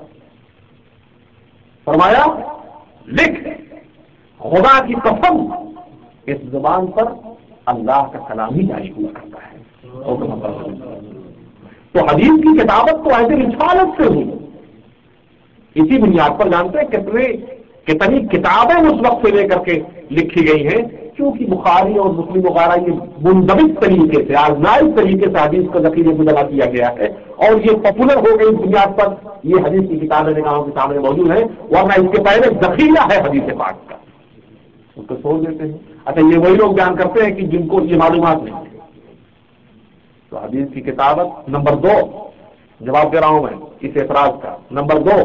فرمایا لکھ, خدا کی قسم اس زبان پر اللہ کا کلام ہی جاری ہوا کرتا ہے. تو حدیث کی کتابت تو ایسے رسالت سے ہوئی. اسی بنیاد پر جانتے ہیں کتنے کتنی کتابیں اس وقت سے لے کر کے لکھی گئی ہیں, کیونکہ بخاری اور مسلم وغیرہ یہ منضبط طریقے سے آزمائش طریقے سے حدیث کا ذخیرے کو جمع کیا گیا ہے اور یہ پاپولر ہو گئی. اس بنیاد پر یہ حدیث کی کتابیں نگاہوں کے سامنے موجود ہیں, ورنہ اس کے پہلے ذخیرہ ہے حدیث پاک کا, اس کو چھوڑ دیتے ہیں. اچھا یہ وہی لوگ بیان کرتے ہیں کہ جن کو یہ معلومات نہیں ہے. تو حدیث کی کتابت نمبر دو، جواب دے رہا ہوں میں اس اعتراض کا. نمبر دو،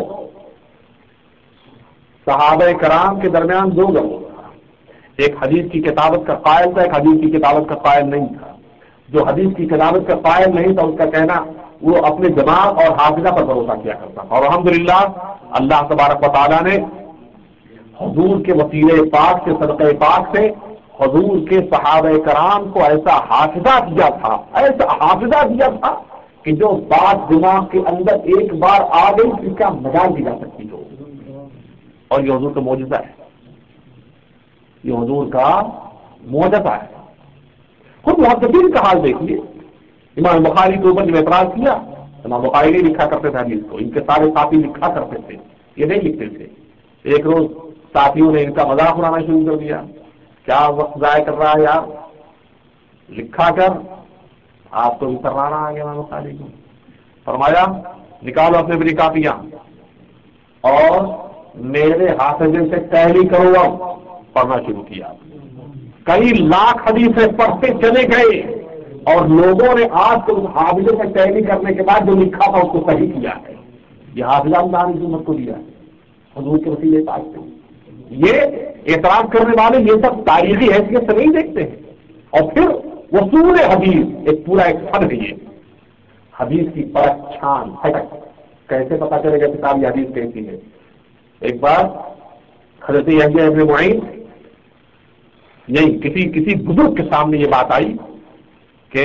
صحابہ کرام کے درمیان دو لوگ تھا، ایک حدیث کی کتابت کا قائل تھا، ایک حدیث کی کتابت کا قائل نہیں تھا. جو حدیث کی کتابت کا قائل نہیں تھا اس کا کہنا وہ اپنے دماغ اور حافظہ پر بھروسہ کیا کرتا تھا. اور الحمدللہ اللہ تبارک و تعالیٰ نے حضور کے وسیلے پاک سے، صدقہ پاک سے حضور کے صحابہ کرام کو ایسا حافظہ دیا تھا، ایسا حافظہ دیا تھا کہ جو بات دماغ کے اندر ایک بار آ گئی اس کا مجال دی جا سکتی ہو. اور یہ حضور کا معجزہ ہے، یہ حضور کا معجزہ ہے. خود محدثین کا حال دیکھیے. امام بخاری کے اوپر جب اعتراض کیا، امام بخاری نہیں لکھا کرتے تھے حدیث کو، ان کے سارے ساتھی لکھا کرتے تھے، یہ نہیں لکھتے تھے. ایک روز ساتھیوں نے ان کا مذاق اڑانا شروع کر دیا، کیا وقت ضائع کر رہا ہے یار، لکھا کر. آپ کو بھی کروانا آ گیا امام بخاری کو. فرمایا نکالو اپنے اپنی کاپیاں اور میرے حافظے سے تحریر کرو. اب پڑھنا شروع کیا، کئی لاکھ حدیثیں پڑھتے چلے گئے اور لوگوں نے آج تو اس حافظے سے تحریر کرنے کے بعد جو لکھا تھا اس کو صحیح کیا ہے. یہ حافظہ اللہ نے حکومت کو دیا ہے حضور کے وسیلے پاک سے. یہ اعتراض کرنے والے یہ سب تاریخی حیثیت سے نہیں دیکھتے ہیں. اور پھر وصول حدیث ایک پورا ایک فن ہے. یہ حدیث کی پرکھ چھان پھٹک کیسے پتا چلے گا کتاب یہ حدیث کیسی ہے. ایک بار حضرت یحییٰ ابن معین نہیں کسی کسی بزرگ کے سامنے یہ بات آئی کہ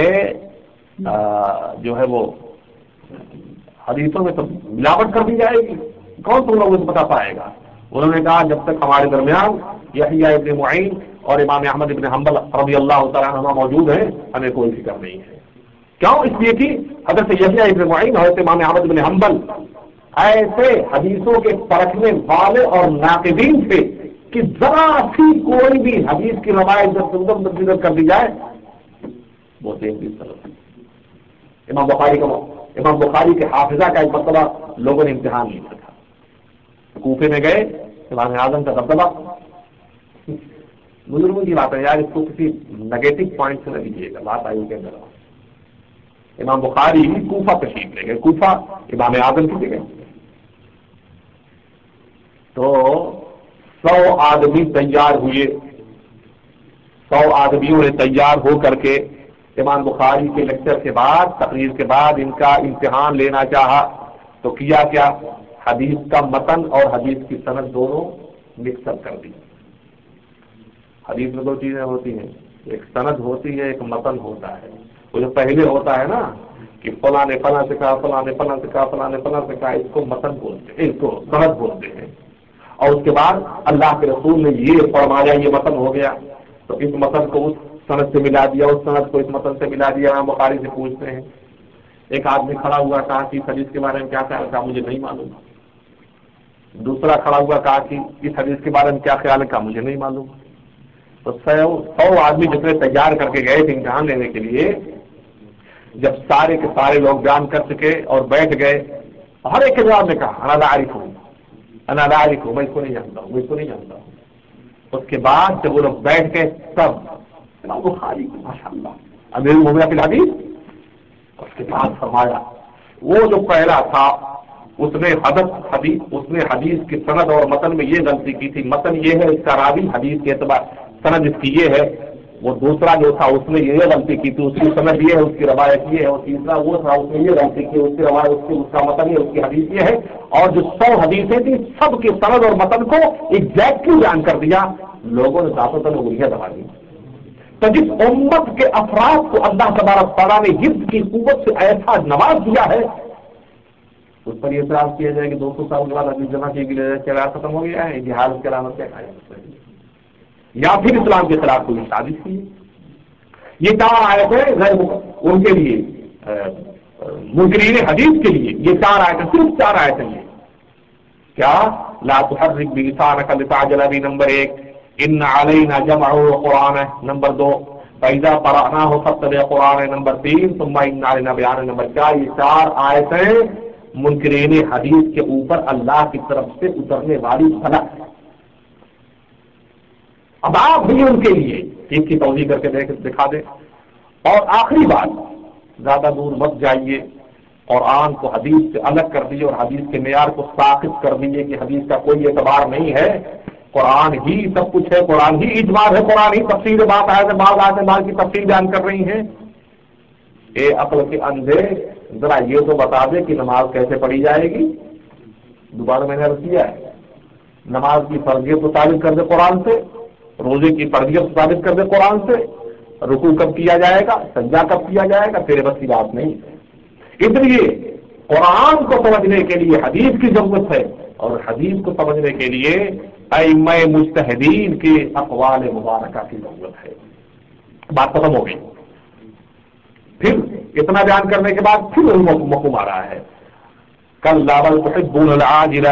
جو ہے وہ حدیثوں میں تو ملاوٹ کر دی جائے گی، کون تم لوگوں سے بتا پائے گا. انہوں نے کہا جب تک ہمارے درمیان یحییٰ ابن معین اور امام احمد ابن حنبل رضی اللہ تعالیٰ عنہما موجود ہیں ہمیں کوئی فکر نہیں ہے. کیوں؟ اس لیے کہ حضرت یحییٰ ابن معین حضرت امام احمد ابن حنبل ایسے حدیثوں کے پرکھنے والے اور ناقدین تھے کہ ذرا سی کوئی بھی حدیث کی روایت جب تدبر کر دی جائے وہ دیکھ بھی سکتے. امام بخاری کا امام بخاری کے حافظہ کا ایک مرتبہ لوگوں نے امتحان لیا تھا. کوفے میں گئے، امام اعظم کا دبدبہ، بزرگوں کی بات ہے یار اس کو کسی نگیٹو پوائنٹ سے نہ لیجیے گا، بات آئی کے اندر. امام بخاری کوفہ تشریف لے گئے، کوفہ امام اعظم کی جگہ. تو سو آدمی تیار ہوئے، سو آدمیوں نے تیار ہو کر کے امام بخاری کے لیکچر کے بعد، تقریر کے بعد ان کا امتحان لینا چاہا. تو کیا کیا، حدیث کا متن اور حدیث کی سند دونوں مکس اپ کر دی. حدیث میں دو چیزیں ہوتی ہیں، ایک سند ہوتی ہے، ایک متن ہوتا ہے. وہ جو پہلے ہوتا ہے نا کہ فلاں نے فلاں سے کہا، فلاں نے فلاں سے کہا، فلاں نے فلاں سے کہا، اس کو متن بولتے ہیں، اس کو سند بولتے ہیں. اور اس کے بعد اللہ کے رسول نے یہ فرمایا، یہ متن ہو گیا، تو اس متن کو اس سند سے ملا دیا، اس سند کو اس متن سے ملا دیا. ہم بخاری سے پوچھتے ہیں، ایک آدمی کھڑا ہوا کہا کہ اس حدیث کے بارے میں کیا خیال ہے، مجھے نہیں معلوم. دوسرا کھڑا ہوا کہا کہ اس حدیث کے بارے میں کیا خیال ہے، مجھے نہیں معلوم. تو سو سو آدمی جتنے تیار کر کے گئے تھے امتحان لینے کے لیے، جب سارے کے سارے لوگ بیان کر چکے اور بیٹھ گئے، ہر ایک کے جواب میں کہا انا لا اعرف ہوں، انا لا اعرف ہوں، میں اس کو نہیں جانتا ہوں، میں اس کو نہیں جانتا ہوں. اس کے بعد جب وہ لوگ بیٹھ گئے تب امام بخاری ماشاء اللہ امیر المومنین فی الحدیث، اس کے بعد فرمایا وہ جو پہلا تھا اس نے حدث حدیث اس نے حدیث کی سند اور متن میں یہ غلطی کی تھی، متن یہ ہے اس کا راوی، حدیث کے اعتبار سند اس کی یہ ہے. وہ دوسرا جو تھا اس نے یہ غلطی کی تھی، اس کی سند یہ ہے، اس کی روایت یہ ہے. اور تیسرا وہ تھا اس نے یہ غلطی کی، اس کی روایت اس کی اس کا متن یہ، اس کی حدیث یہ ہے. اور جو سو حدیثیں تھیں سب کے سند اور متن کو ایگزیکٹلی بیان کر دیا. لوگوں نے دانتوں تلے انگلیاں دبا دی. تو جس امت کے افراد کو اللہ تبارک تعالیٰ نے حفظ کی قوت سے ایسا نواز دیا ہے، اس پر یہ اعتراض کیا جائے کہ دو سو سال کے بعد حدیث جمع کی گئی چراغ ختم ہو گیا ہے، جہاد کی علامت کیا کھایا جاتا ہے، یا پھر اسلام کے خلاف کوئی سازش کی. یہ چار آیتیں غیر ان کے لیے منکرین حدیث کے لیے یہ چار آیتیں، صرف چار آیتیں یہ کیا لا تحرک بلسانک لتعجل بہ نمبر ایک، ان علینا جمعہ وقرآنہ نمبر دو، فإذا قرأناه فاتبع قرآنہ نمبر تین، ثم ان علینا بیانہ نمبر چار. یہ چار آیتیں منکرین حدیث کے اوپر اللہ کی طرف سے اترنے والی بھلا ہے. اب آپ بھی ان کے لیے ٹھیک کی توضیح کر کے دیکھ دکھا دیں. اور آخری بات، زیادہ دور مت جائیے، قرآن کو حدیث سے الگ کر دیے اور حدیث کے معیار کو ساقط کر دیے کہ حدیث کا کوئی اعتبار نہیں ہے، قرآن ہی سب کچھ ہے، قرآن ہی اجمال ہے، قرآن ہی تفسیر بات آئے تھے بعض آئے بعض کی تفسیر بیان کر رہی ہیں. اے عقل کے اندھے، ذرا یہ تو بتا دے کہ نماز کیسے پڑھی جائے گی. دوبارہ میں نے عرض کیا ہے، نماز کی فرضیت کو ثابت کر دے قرآن سے، روزے کی فرضیت کو ثابت کر دے قرآن سے، رکوع کب کیا جائے گا، سجدہ کب کیا جائے گا، تیرے بس کی بات نہیں. اس لیے قرآن کو سمجھنے کے لیے حدیث کی ضرورت ہے، اور حدیث کو سمجھنے کے لیے ائمہ مجتہدین کے اقوال مبارکہ کی ضرورت ہے. بات ختم ہو گئی. پھر اتنا بیان کرنے کے بعد پھر وہی مفہوم آ رہا ہے، کلا بل تحبون العاجلہ،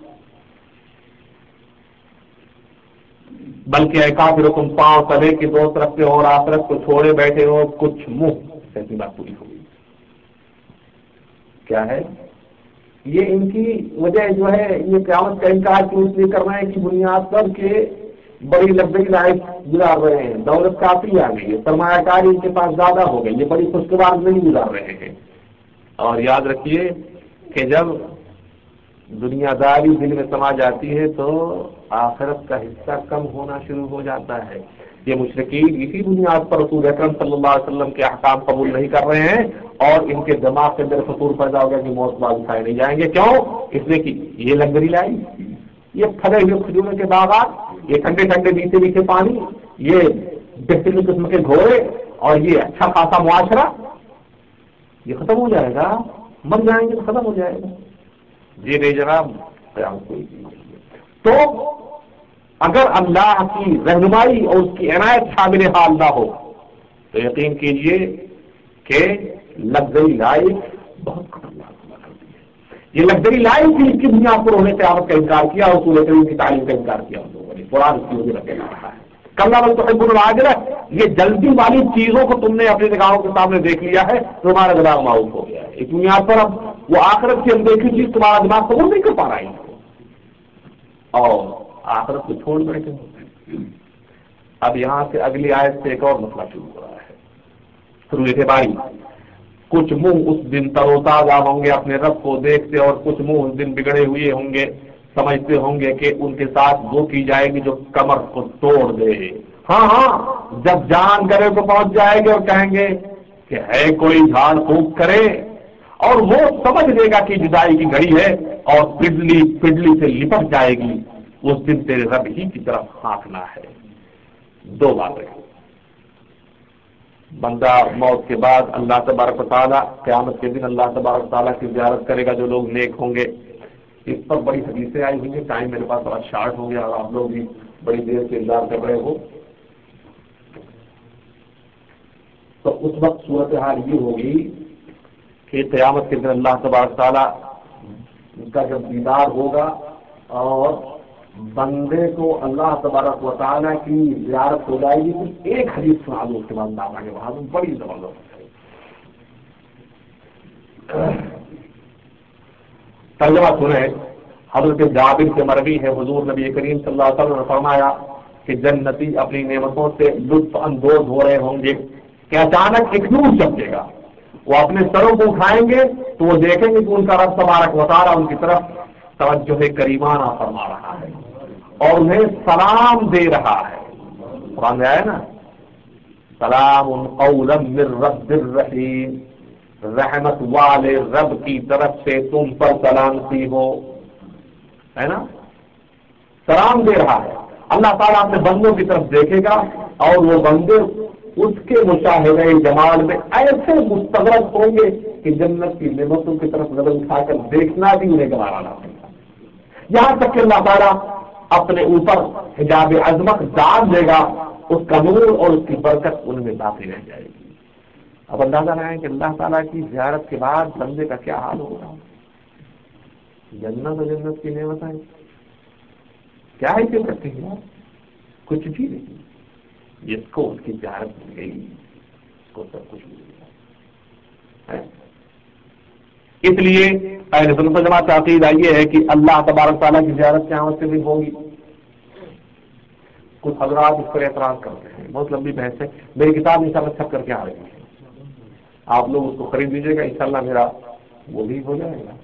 بلکہ اے کافر تم پاؤں تلے کی دوست رکھتے ہو اور آخرت کو چھوڑے بیٹھے ہو کچھ منہ. ایسی بات پوری ہو گئی. کیا ہے یہ؟ ان کی وجہ جو ہے یہ قیامت کا انکار کیوں اس لیے کر رہے ہیں کہ بنیاد پر کہ بڑی لگزری لائف گزار رہے ہیں، دولت کافی آ گئی ہے، سرمایہ کاری ان کے پاس زیادہ ہو گئی، یہ بڑی خوشگوار نہیں گزار رہے ہیں. اور یاد رکھیے کہ جب دنیا داری دل میں سما جاتی ہے تو آخرت کا حصہ کم ہونا شروع ہو جاتا ہے. یہ مشرکین اسی بنیاد پر رسول اکرم صلی اللہ علیہ وسلم کے احکام قبول نہیں کر رہے ہیں، اور ان کے دماغ کے اندر فطور پیدا ہو گیا کہ موت بعد اٹھائے نہیں جائیں گے. کیوں؟ اس لیے کہ یہ لگزری لائف، یہ پھلے ہوئے کھجوروں کے باغات، یہ ٹھنڈے ٹھنڈے میٹھے میٹھے پانی، یہ بہترین قسم کے گھوڑے، اور یہ اچھا خاصا معاشرہ، یہ ختم ہو جائے گا. مر جائیں گے تو ختم ہو جائے گا. جی نہیں جناب، قیامت کوئی چیز نہیں ہے. تو اگر اللہ کی رہنمائی اور اس کی عنایت شامل حال نہ ہو تو یقین کیجیے کہ لگزری لائف بہت خطرناک ہوا کرتی ہے. یہ لگزری لائف ہی اس کی بنیاد پر انہوں نے قیامت کا انکار کیا، رسول کریم کی تعلیم کا انکار کیا. ان لوگوں نے قرآن اس کی وجہ رکھے جا رہا ہے. کلا بل تحبون العاجلہ، یہ جلدی والی چیزوں کو تم نے اپنی نگاہوں کے سامنے دیکھ لیا ہے، تمہارا دماغ معروف ہو گیا ہے. اس بنیاد پر اب وہ آخرت کی اندیکھی چیز تمہارا دماغ قبول نہیں کر پا رہا ہے، اور آخرت کو چھوڑ بیٹھے. اب یہاں سے اگلی آیت سے ایک اور مسئلہ شروع ہو رہا ہے. شروع تھے باری، کچھ منہ اس دن تر و تازہ ہوں گے اپنے رب کو دیکھتے، اور کچھ منہ اس دن بگڑے ہوئے ہوں گے، سمجھتے ہوں گے کہ ان کے ساتھ وہ کی جائے گی جو کمر کو توڑ دے. ہاں ہاں، جب جان گلے کو پہنچ جائے گے اور کہیں گے کہ ہے کوئی جھاڑ پھونک کرے، اور وہ سمجھ لے گا کہ جدائی کی گھڑی ہے اور پڈلی پڈلی سے لپٹ جائے گی. اس دن تیرے رب ہی کی طرف ہانکنا ہے. دو باتیں، بندہ موت کے بعد اللہ تبارک و تعالیٰ قیامت کے دن اللہ تبارک و تعالیٰ کی زیارت کرے گا جو لوگ نیک ہوں گے. اس پر بڑی حدیثیں آئی ہوئی ہیں، ٹائم میرے پاس بڑا شارٹ ہو گیا اور آپ لوگ بھی بڑی دیر سے انتظار کر رہے ہو. تو اس وقت صورتحال یہ ہوگی کہ قیامت کے دن اللہ تبارک تعالیٰ کا جب دیدار ہوگا اور بندے کو اللہ تبارک و تعالیٰ کی زیارت ہو جائے گی. کچھ ایک حدیث سنا دو اس کے بعد آپ آگے بڑھا دوں، بڑی زبردست ہے. ترجمہ سنیں. حضرت جابر سے مروی ہے، حضور نبی کریم صلی اللہ علیہ وسلم نے فرمایا کہ جنتی اپنی نعمتوں سے لطف اندوز ہو رہے ہوں گے کہ اچانک ایک نور چمکے گا. وہ اپنے سروں کو اٹھائیں گے تو وہ دیکھیں گے کہ ان کا رب تبارک و تعالیٰ ان کی طرف توجہ کریمانہ فرما رہا ہے اور انہیں سلام دے رہا ہے. قرآن میں آیا نا، سلام قولا من رب الرحیم، رحمت والے رب کی طرف سے تم پر سلامتی ہو، ہے نا. سلام دے رہا ہے. اللہ تعالیٰ اپنے بندوں کی طرف دیکھے گا اور وہ بندے اس کے مشاہدہ جمال میں ایسے مستغرق ہوں گے کہ جنت کی نعمتوں کی طرف نظر اٹھا کر دیکھنا بھی انہیں گوارا نہ ہوگا. یہاں تک کہ اللہ تعالیٰ اپنے اوپر حجاب عظمت ڈال دے گا، اس کا نور اور اس کی برکت ان میں باقی رہ جائے گی. اب اندازہ لگائیں کہ اللہ تعالیٰ کی زیارت کے بعد بندے کا کیا حال ہوگا. جنت و جنت کی نعمتیں کیا ہی کر سکتے ہیں، کچھ بھی نہیں. جس کو اس کی زیارت مل گئی اس کو سب کچھ مل گیا. اس لیے اہل سنت و جماعت کا عقیدہ یہ ہے کہ اللہ تبارک تعالیٰ کی زیارت قیامت کے دن ہوگی. کچھ حضرات اس پر اعتراض کرتے ہیں، بہت لمبی بحث ہے، میری کتاب انشاءاللہ چھپ کر کے آ رہی ہے، آپ لوگ اس کو خرید لیجیے گا، انشاءاللہ میرا وہ بھی ہو جائے گا۔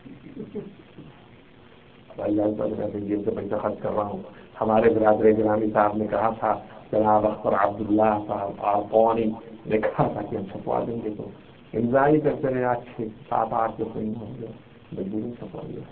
بھائی جان صاحب جیب سے پیسہ خرچ کر رہا ہوں، ہمارے برادر گرامی صاحب نے کہا تھا، جناب اختر عبداللہ صاحب آرقونی نے کہا تھا کہ ہم چھپوا دیں گے، تو امضائی کرتے رہے، آج چھ سات آٹھ کے صحیح ہوں گے، مجبوری چھپوا دیا۔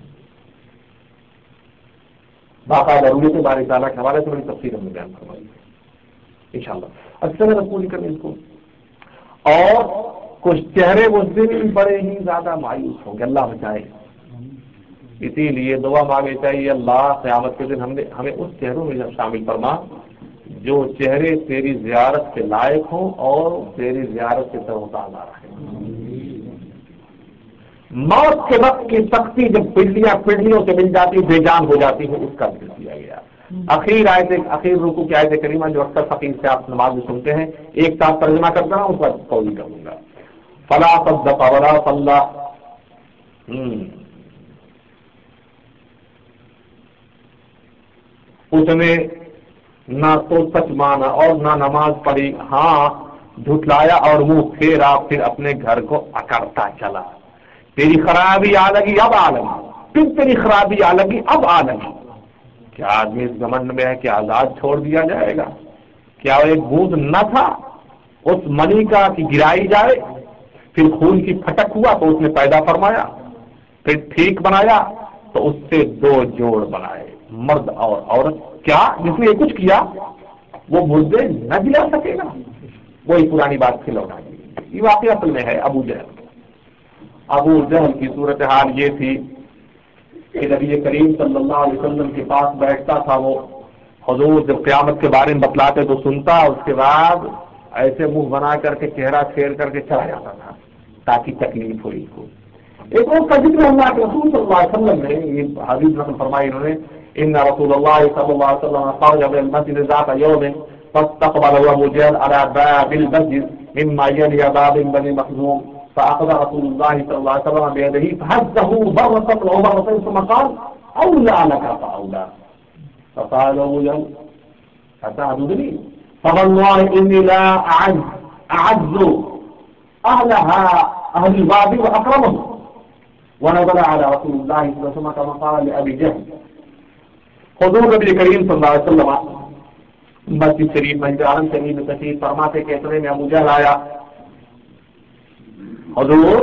باقاعدہ ضرورت ہے بارے تعالیٰ کے حوالے سے بڑی تفصیل ہم نے بیان کروائی ہے ان شاء اللہ۔ اکثر رسول کریں اس کو، اور کچھ چہرے اس دن بڑے ہی زیادہ مایوس ہوں گے، اللہ بچائے۔ اسی لیے دعا مانگے چاہیے، اللہ قیامت کے دن ہم نے ہمیں اس چہروں میں شامل فرما جو چہرے تیری زیارت کے لائق ہوں اور تیری زیارت سے تروتازہ رہیں۔ موت کے وقت کی سختی جب پنڈلیاں پنڈلیوں سے مل جاتی، بے جان ہو جاتی ہے، اس کا ذکر کیا گیا۔ اخیر آیت اخیر رکوع کی آیت کریمہ جو اکثر فقیر سے آپ نماز میں سنتے ہیں، ایک ساتھ ترجمہ کرتا ہوں، اس پر قول کروں گا۔ فلا صدق ولا صلى، اس نے نہ تو سچ مانا اور نہ نماز پڑھی، ہاں جھٹلایا اور منہ پھیرا، پھر اپنے گھر کو اکڑتا چلا۔ تیری خرابی آ لگی اب آ لگی، پھر تیری خرابی آ لگی اب آ لگی۔ کیا آدمی اس گھمنڈ میں ہے کہ آزاد چھوڑ دیا جائے گا؟ کیا وہ ایک بوند نہ تھا اس منی کا کہ گرائی جائے؟ پھر خون کی پھٹک ہوا تو اس نے پیدا فرمایا، پھر ٹھیک بنایا تو اس سے دو جوڑ بنائے، مرد اور عورت۔ کیا جس نے یہ کچھ کیا وہ مردے نہ جلا سکے گا؟ وہی پرانی بات سے لوٹا دی۔ یہ واقعہ اصل میں ہے ابو جہل۔ ابو جہل کی صورتحال یہ تھی کہ نبی کریم صلی اللہ علیہ وسلم کے پاس بیٹھتا تھا، وہ حضور جب قیامت کے بارے میں بتلاتے تو سنتا، اس کے بعد ایسے منہ بنا کر کے چہرہ پھیر کر کے چلا جاتا تھا تاکہ تکلیف ہو اس کو۔ ایک اور ذکر اللہ کے رسول صلی اللہ علیہ وسلم نے یہ حدیث نقل فرمائی، انہوں نے ان رسول اللہ صلی اللہ علیہ وسلم خرج من المسجد ذات يوم فاستقبله ابو جهل على باب المسجد مما يلي باب بني مخزوم، فاخذ رسول الله صلى الله عليه وسلم بيده فهزه مرة او مرتين ثم قال اولى لك فاولى، فقال ابو جهل اتعبدني فوالله اني لا اعز اعز اهلها اهل الباب واكرمهم، ونزل على رسول الله صلى الله عليه وسلم كما قال لابي جهل۔ حضور نبی کریم صلی اللہ علیہ وسلم مسجد شریف مسجد حرم شریف میں تشریف فرما سے کہ اتنے میں ابو جہل آیا۔ حضور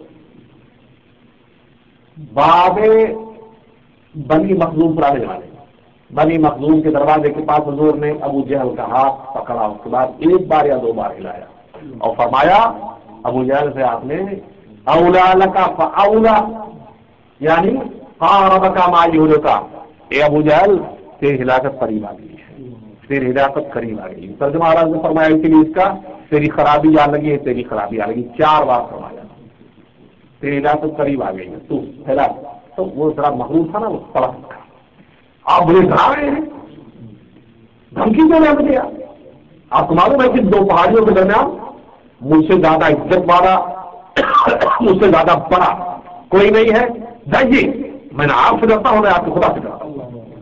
باب بنی مخزوم پرانے والے بنی مخزوم کے دروازے کے پاس حضور نے ابو جہل کا ہاتھ پکڑا، اس کے بعد ایک بار یا دو بار ہلایا اور فرمایا ابو جہل سے آپ نے اولا لکا فاولا، یعنی قارب کا ما یہلکا، اے ابو جہل تیری ہلاکت قریب آ گئی ہے، تیری ہلاکت قریب آ گئی ہے۔ ترجمہ مہاراج نے فرمایا اسی لیے اس کا تیری خرابی آ لگی ہے، تیری خرابی آ لگی، چار بار فرمایا تیری ہلاکت قریب آ گئی ہے، تو ہلاک۔ تو وہ ذرا مغرور تھا نا، وہ طرف کا آپ مجھے ڈرا رہے ہیں، دھمکی دے رہے مجھے، آپ کو معلوم ہے کہ دو پہاڑیوں کے درمیان مجھ سے زیادہ عزت والا مجھ سے زیادہ بڑا کوئی نہیں ہے، جائیے میں نے آپ سے ڈرتا ہوں، میں آپ کو خدا سے ڈرتا ہوں۔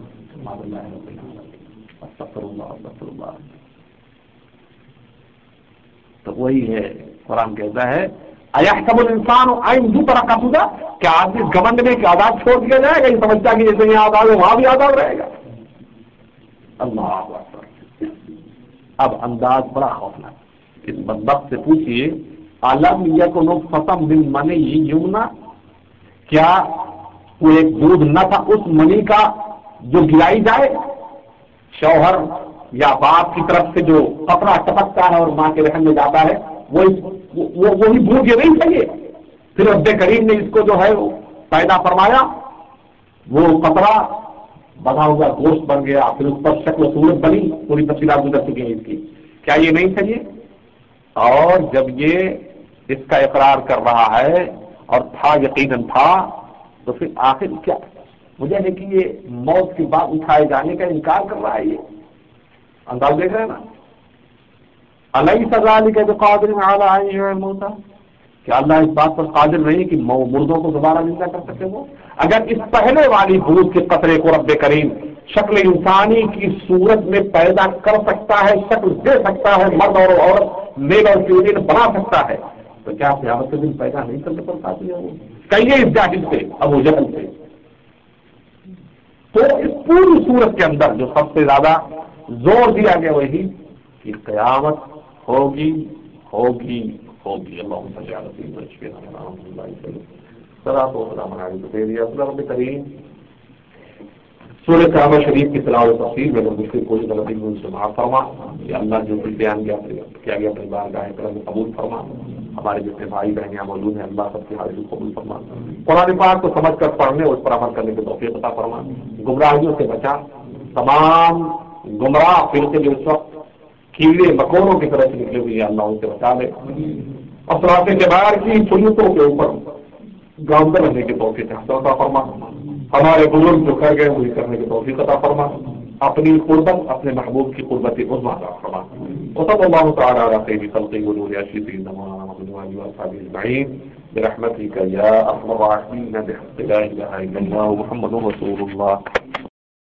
تو وہی ہے قرآن کہتا ہے ایحسب الانسان ان یترک سدی، کیا آدمی اس گھمنڈ میں کہ آزاد چھوڑ دیا جائے گا، یہ سمجھتا کہ جیسے یہاں آزاد ہے وہاں بھی آزاد رہے گا۔ اللہ اکبر۔ اب انداز بڑا خوفناک، اس بدبخت سے پوچھیے الم یکن نطفۃ من منی یمنی، کیا وہ ایک دودھ نہ تھا اس منی کا جو گرائی جائے؟ شوہر یا باپ کی طرف سے جو قطرہ ٹپکتا ہے اور ماں کے رحم میں جاتا ہے، وہی وہی دودھ یہ نہیں چاہیے؟ پھر رب کریم نے اس کو جو ہے پیدا فرمایا، وہ قطرہ بنا ہوا گوشت بن گیا، پھر اس پر شکل و صورت بنی، پوری تفصیلات گزر چکی ہیں اس کی، کیا یہ نہیں چاہیے؟ اور جب یہ اس کا اقرار کر رہا ہے اور تھا یقیناً تھا، تو پھر آخر کیا مجھے ہے کہ یہ موت کے بعد اٹھائے جانے کا انکار کر رہا ہے؟ یہ انداز دیکھ رہے ہیں نا، الیس ذلک بقادر علی ان یحیی الموتى، کیا اللہ اس بات پر قادر نہیں کہ مردوں کو دوبارہ زندہ کر سکے؟ وہ اگر اس پہلے والی بھوت کے قطرے کو رب کریم شکل انسانی کی صورت میں پیدا کر سکتا ہے، شکل دے سکتا ہے، مرد اور عورت میل اور فیمیل بنا سکتا ہے، تو کیا قیامت کے دن پیدا نہیں کرنے پر قادر ہے وہ؟ کہیے اس جاہل سے، ابو جہل سے۔ تو اس پوری صورت کے اندر جو سب سے زیادہ زور دیا گیا وہی کہ قیامت ہوگی ہوگی ہوگی۔ اللہم صلی علی سیدنا محمد صلاۃ و سلام علیہ تو دے دیا رب کریم۔ سورہ کعبہ شریف کی تلاوت تفسیر میں مجھ سے کوئی غلطی ہوئی ان سے معاف فرما، یا اللہ جو کچھ بیان کیا کیا گیا اپنی بارگاہ کرم قبول فرما۔ ہمارے جتنے بھائی بہن یہاں موجود ہیں اللہ سب کی حاضری قبول فرما۔ قرآن پاک کو سمجھ کر پڑھنے اور اس پر عمل کرنے کی توفیق عطا فرما۔ گمراہیوں سے بچا، تمام گمراہ فرقے جو اس وقت کیڑے مکوڑوں کی طرح سے نکلے ہوئے اللہ ان سے بچا لے، اور صراط کے باہر کی سنتوں کے اوپر گامزن رہنے کی توفیق عطا فرما۔ ہمارے بزرگ جو کر گئے وہی کرنے کی توفیق عطا فرما۔ اپنی قربت اپنے محبوب کی قربت عظمیٰ عطا فرما۔ وصلی اللہ تعالی علی خیر خلقہ ونور عرشہ سیدنا مولانا محمد وعلى اصحابہ اجمعین برحمتک یا ارحم الراحمین بحق لا الہ الا اللہ محمد رسول اللہ۔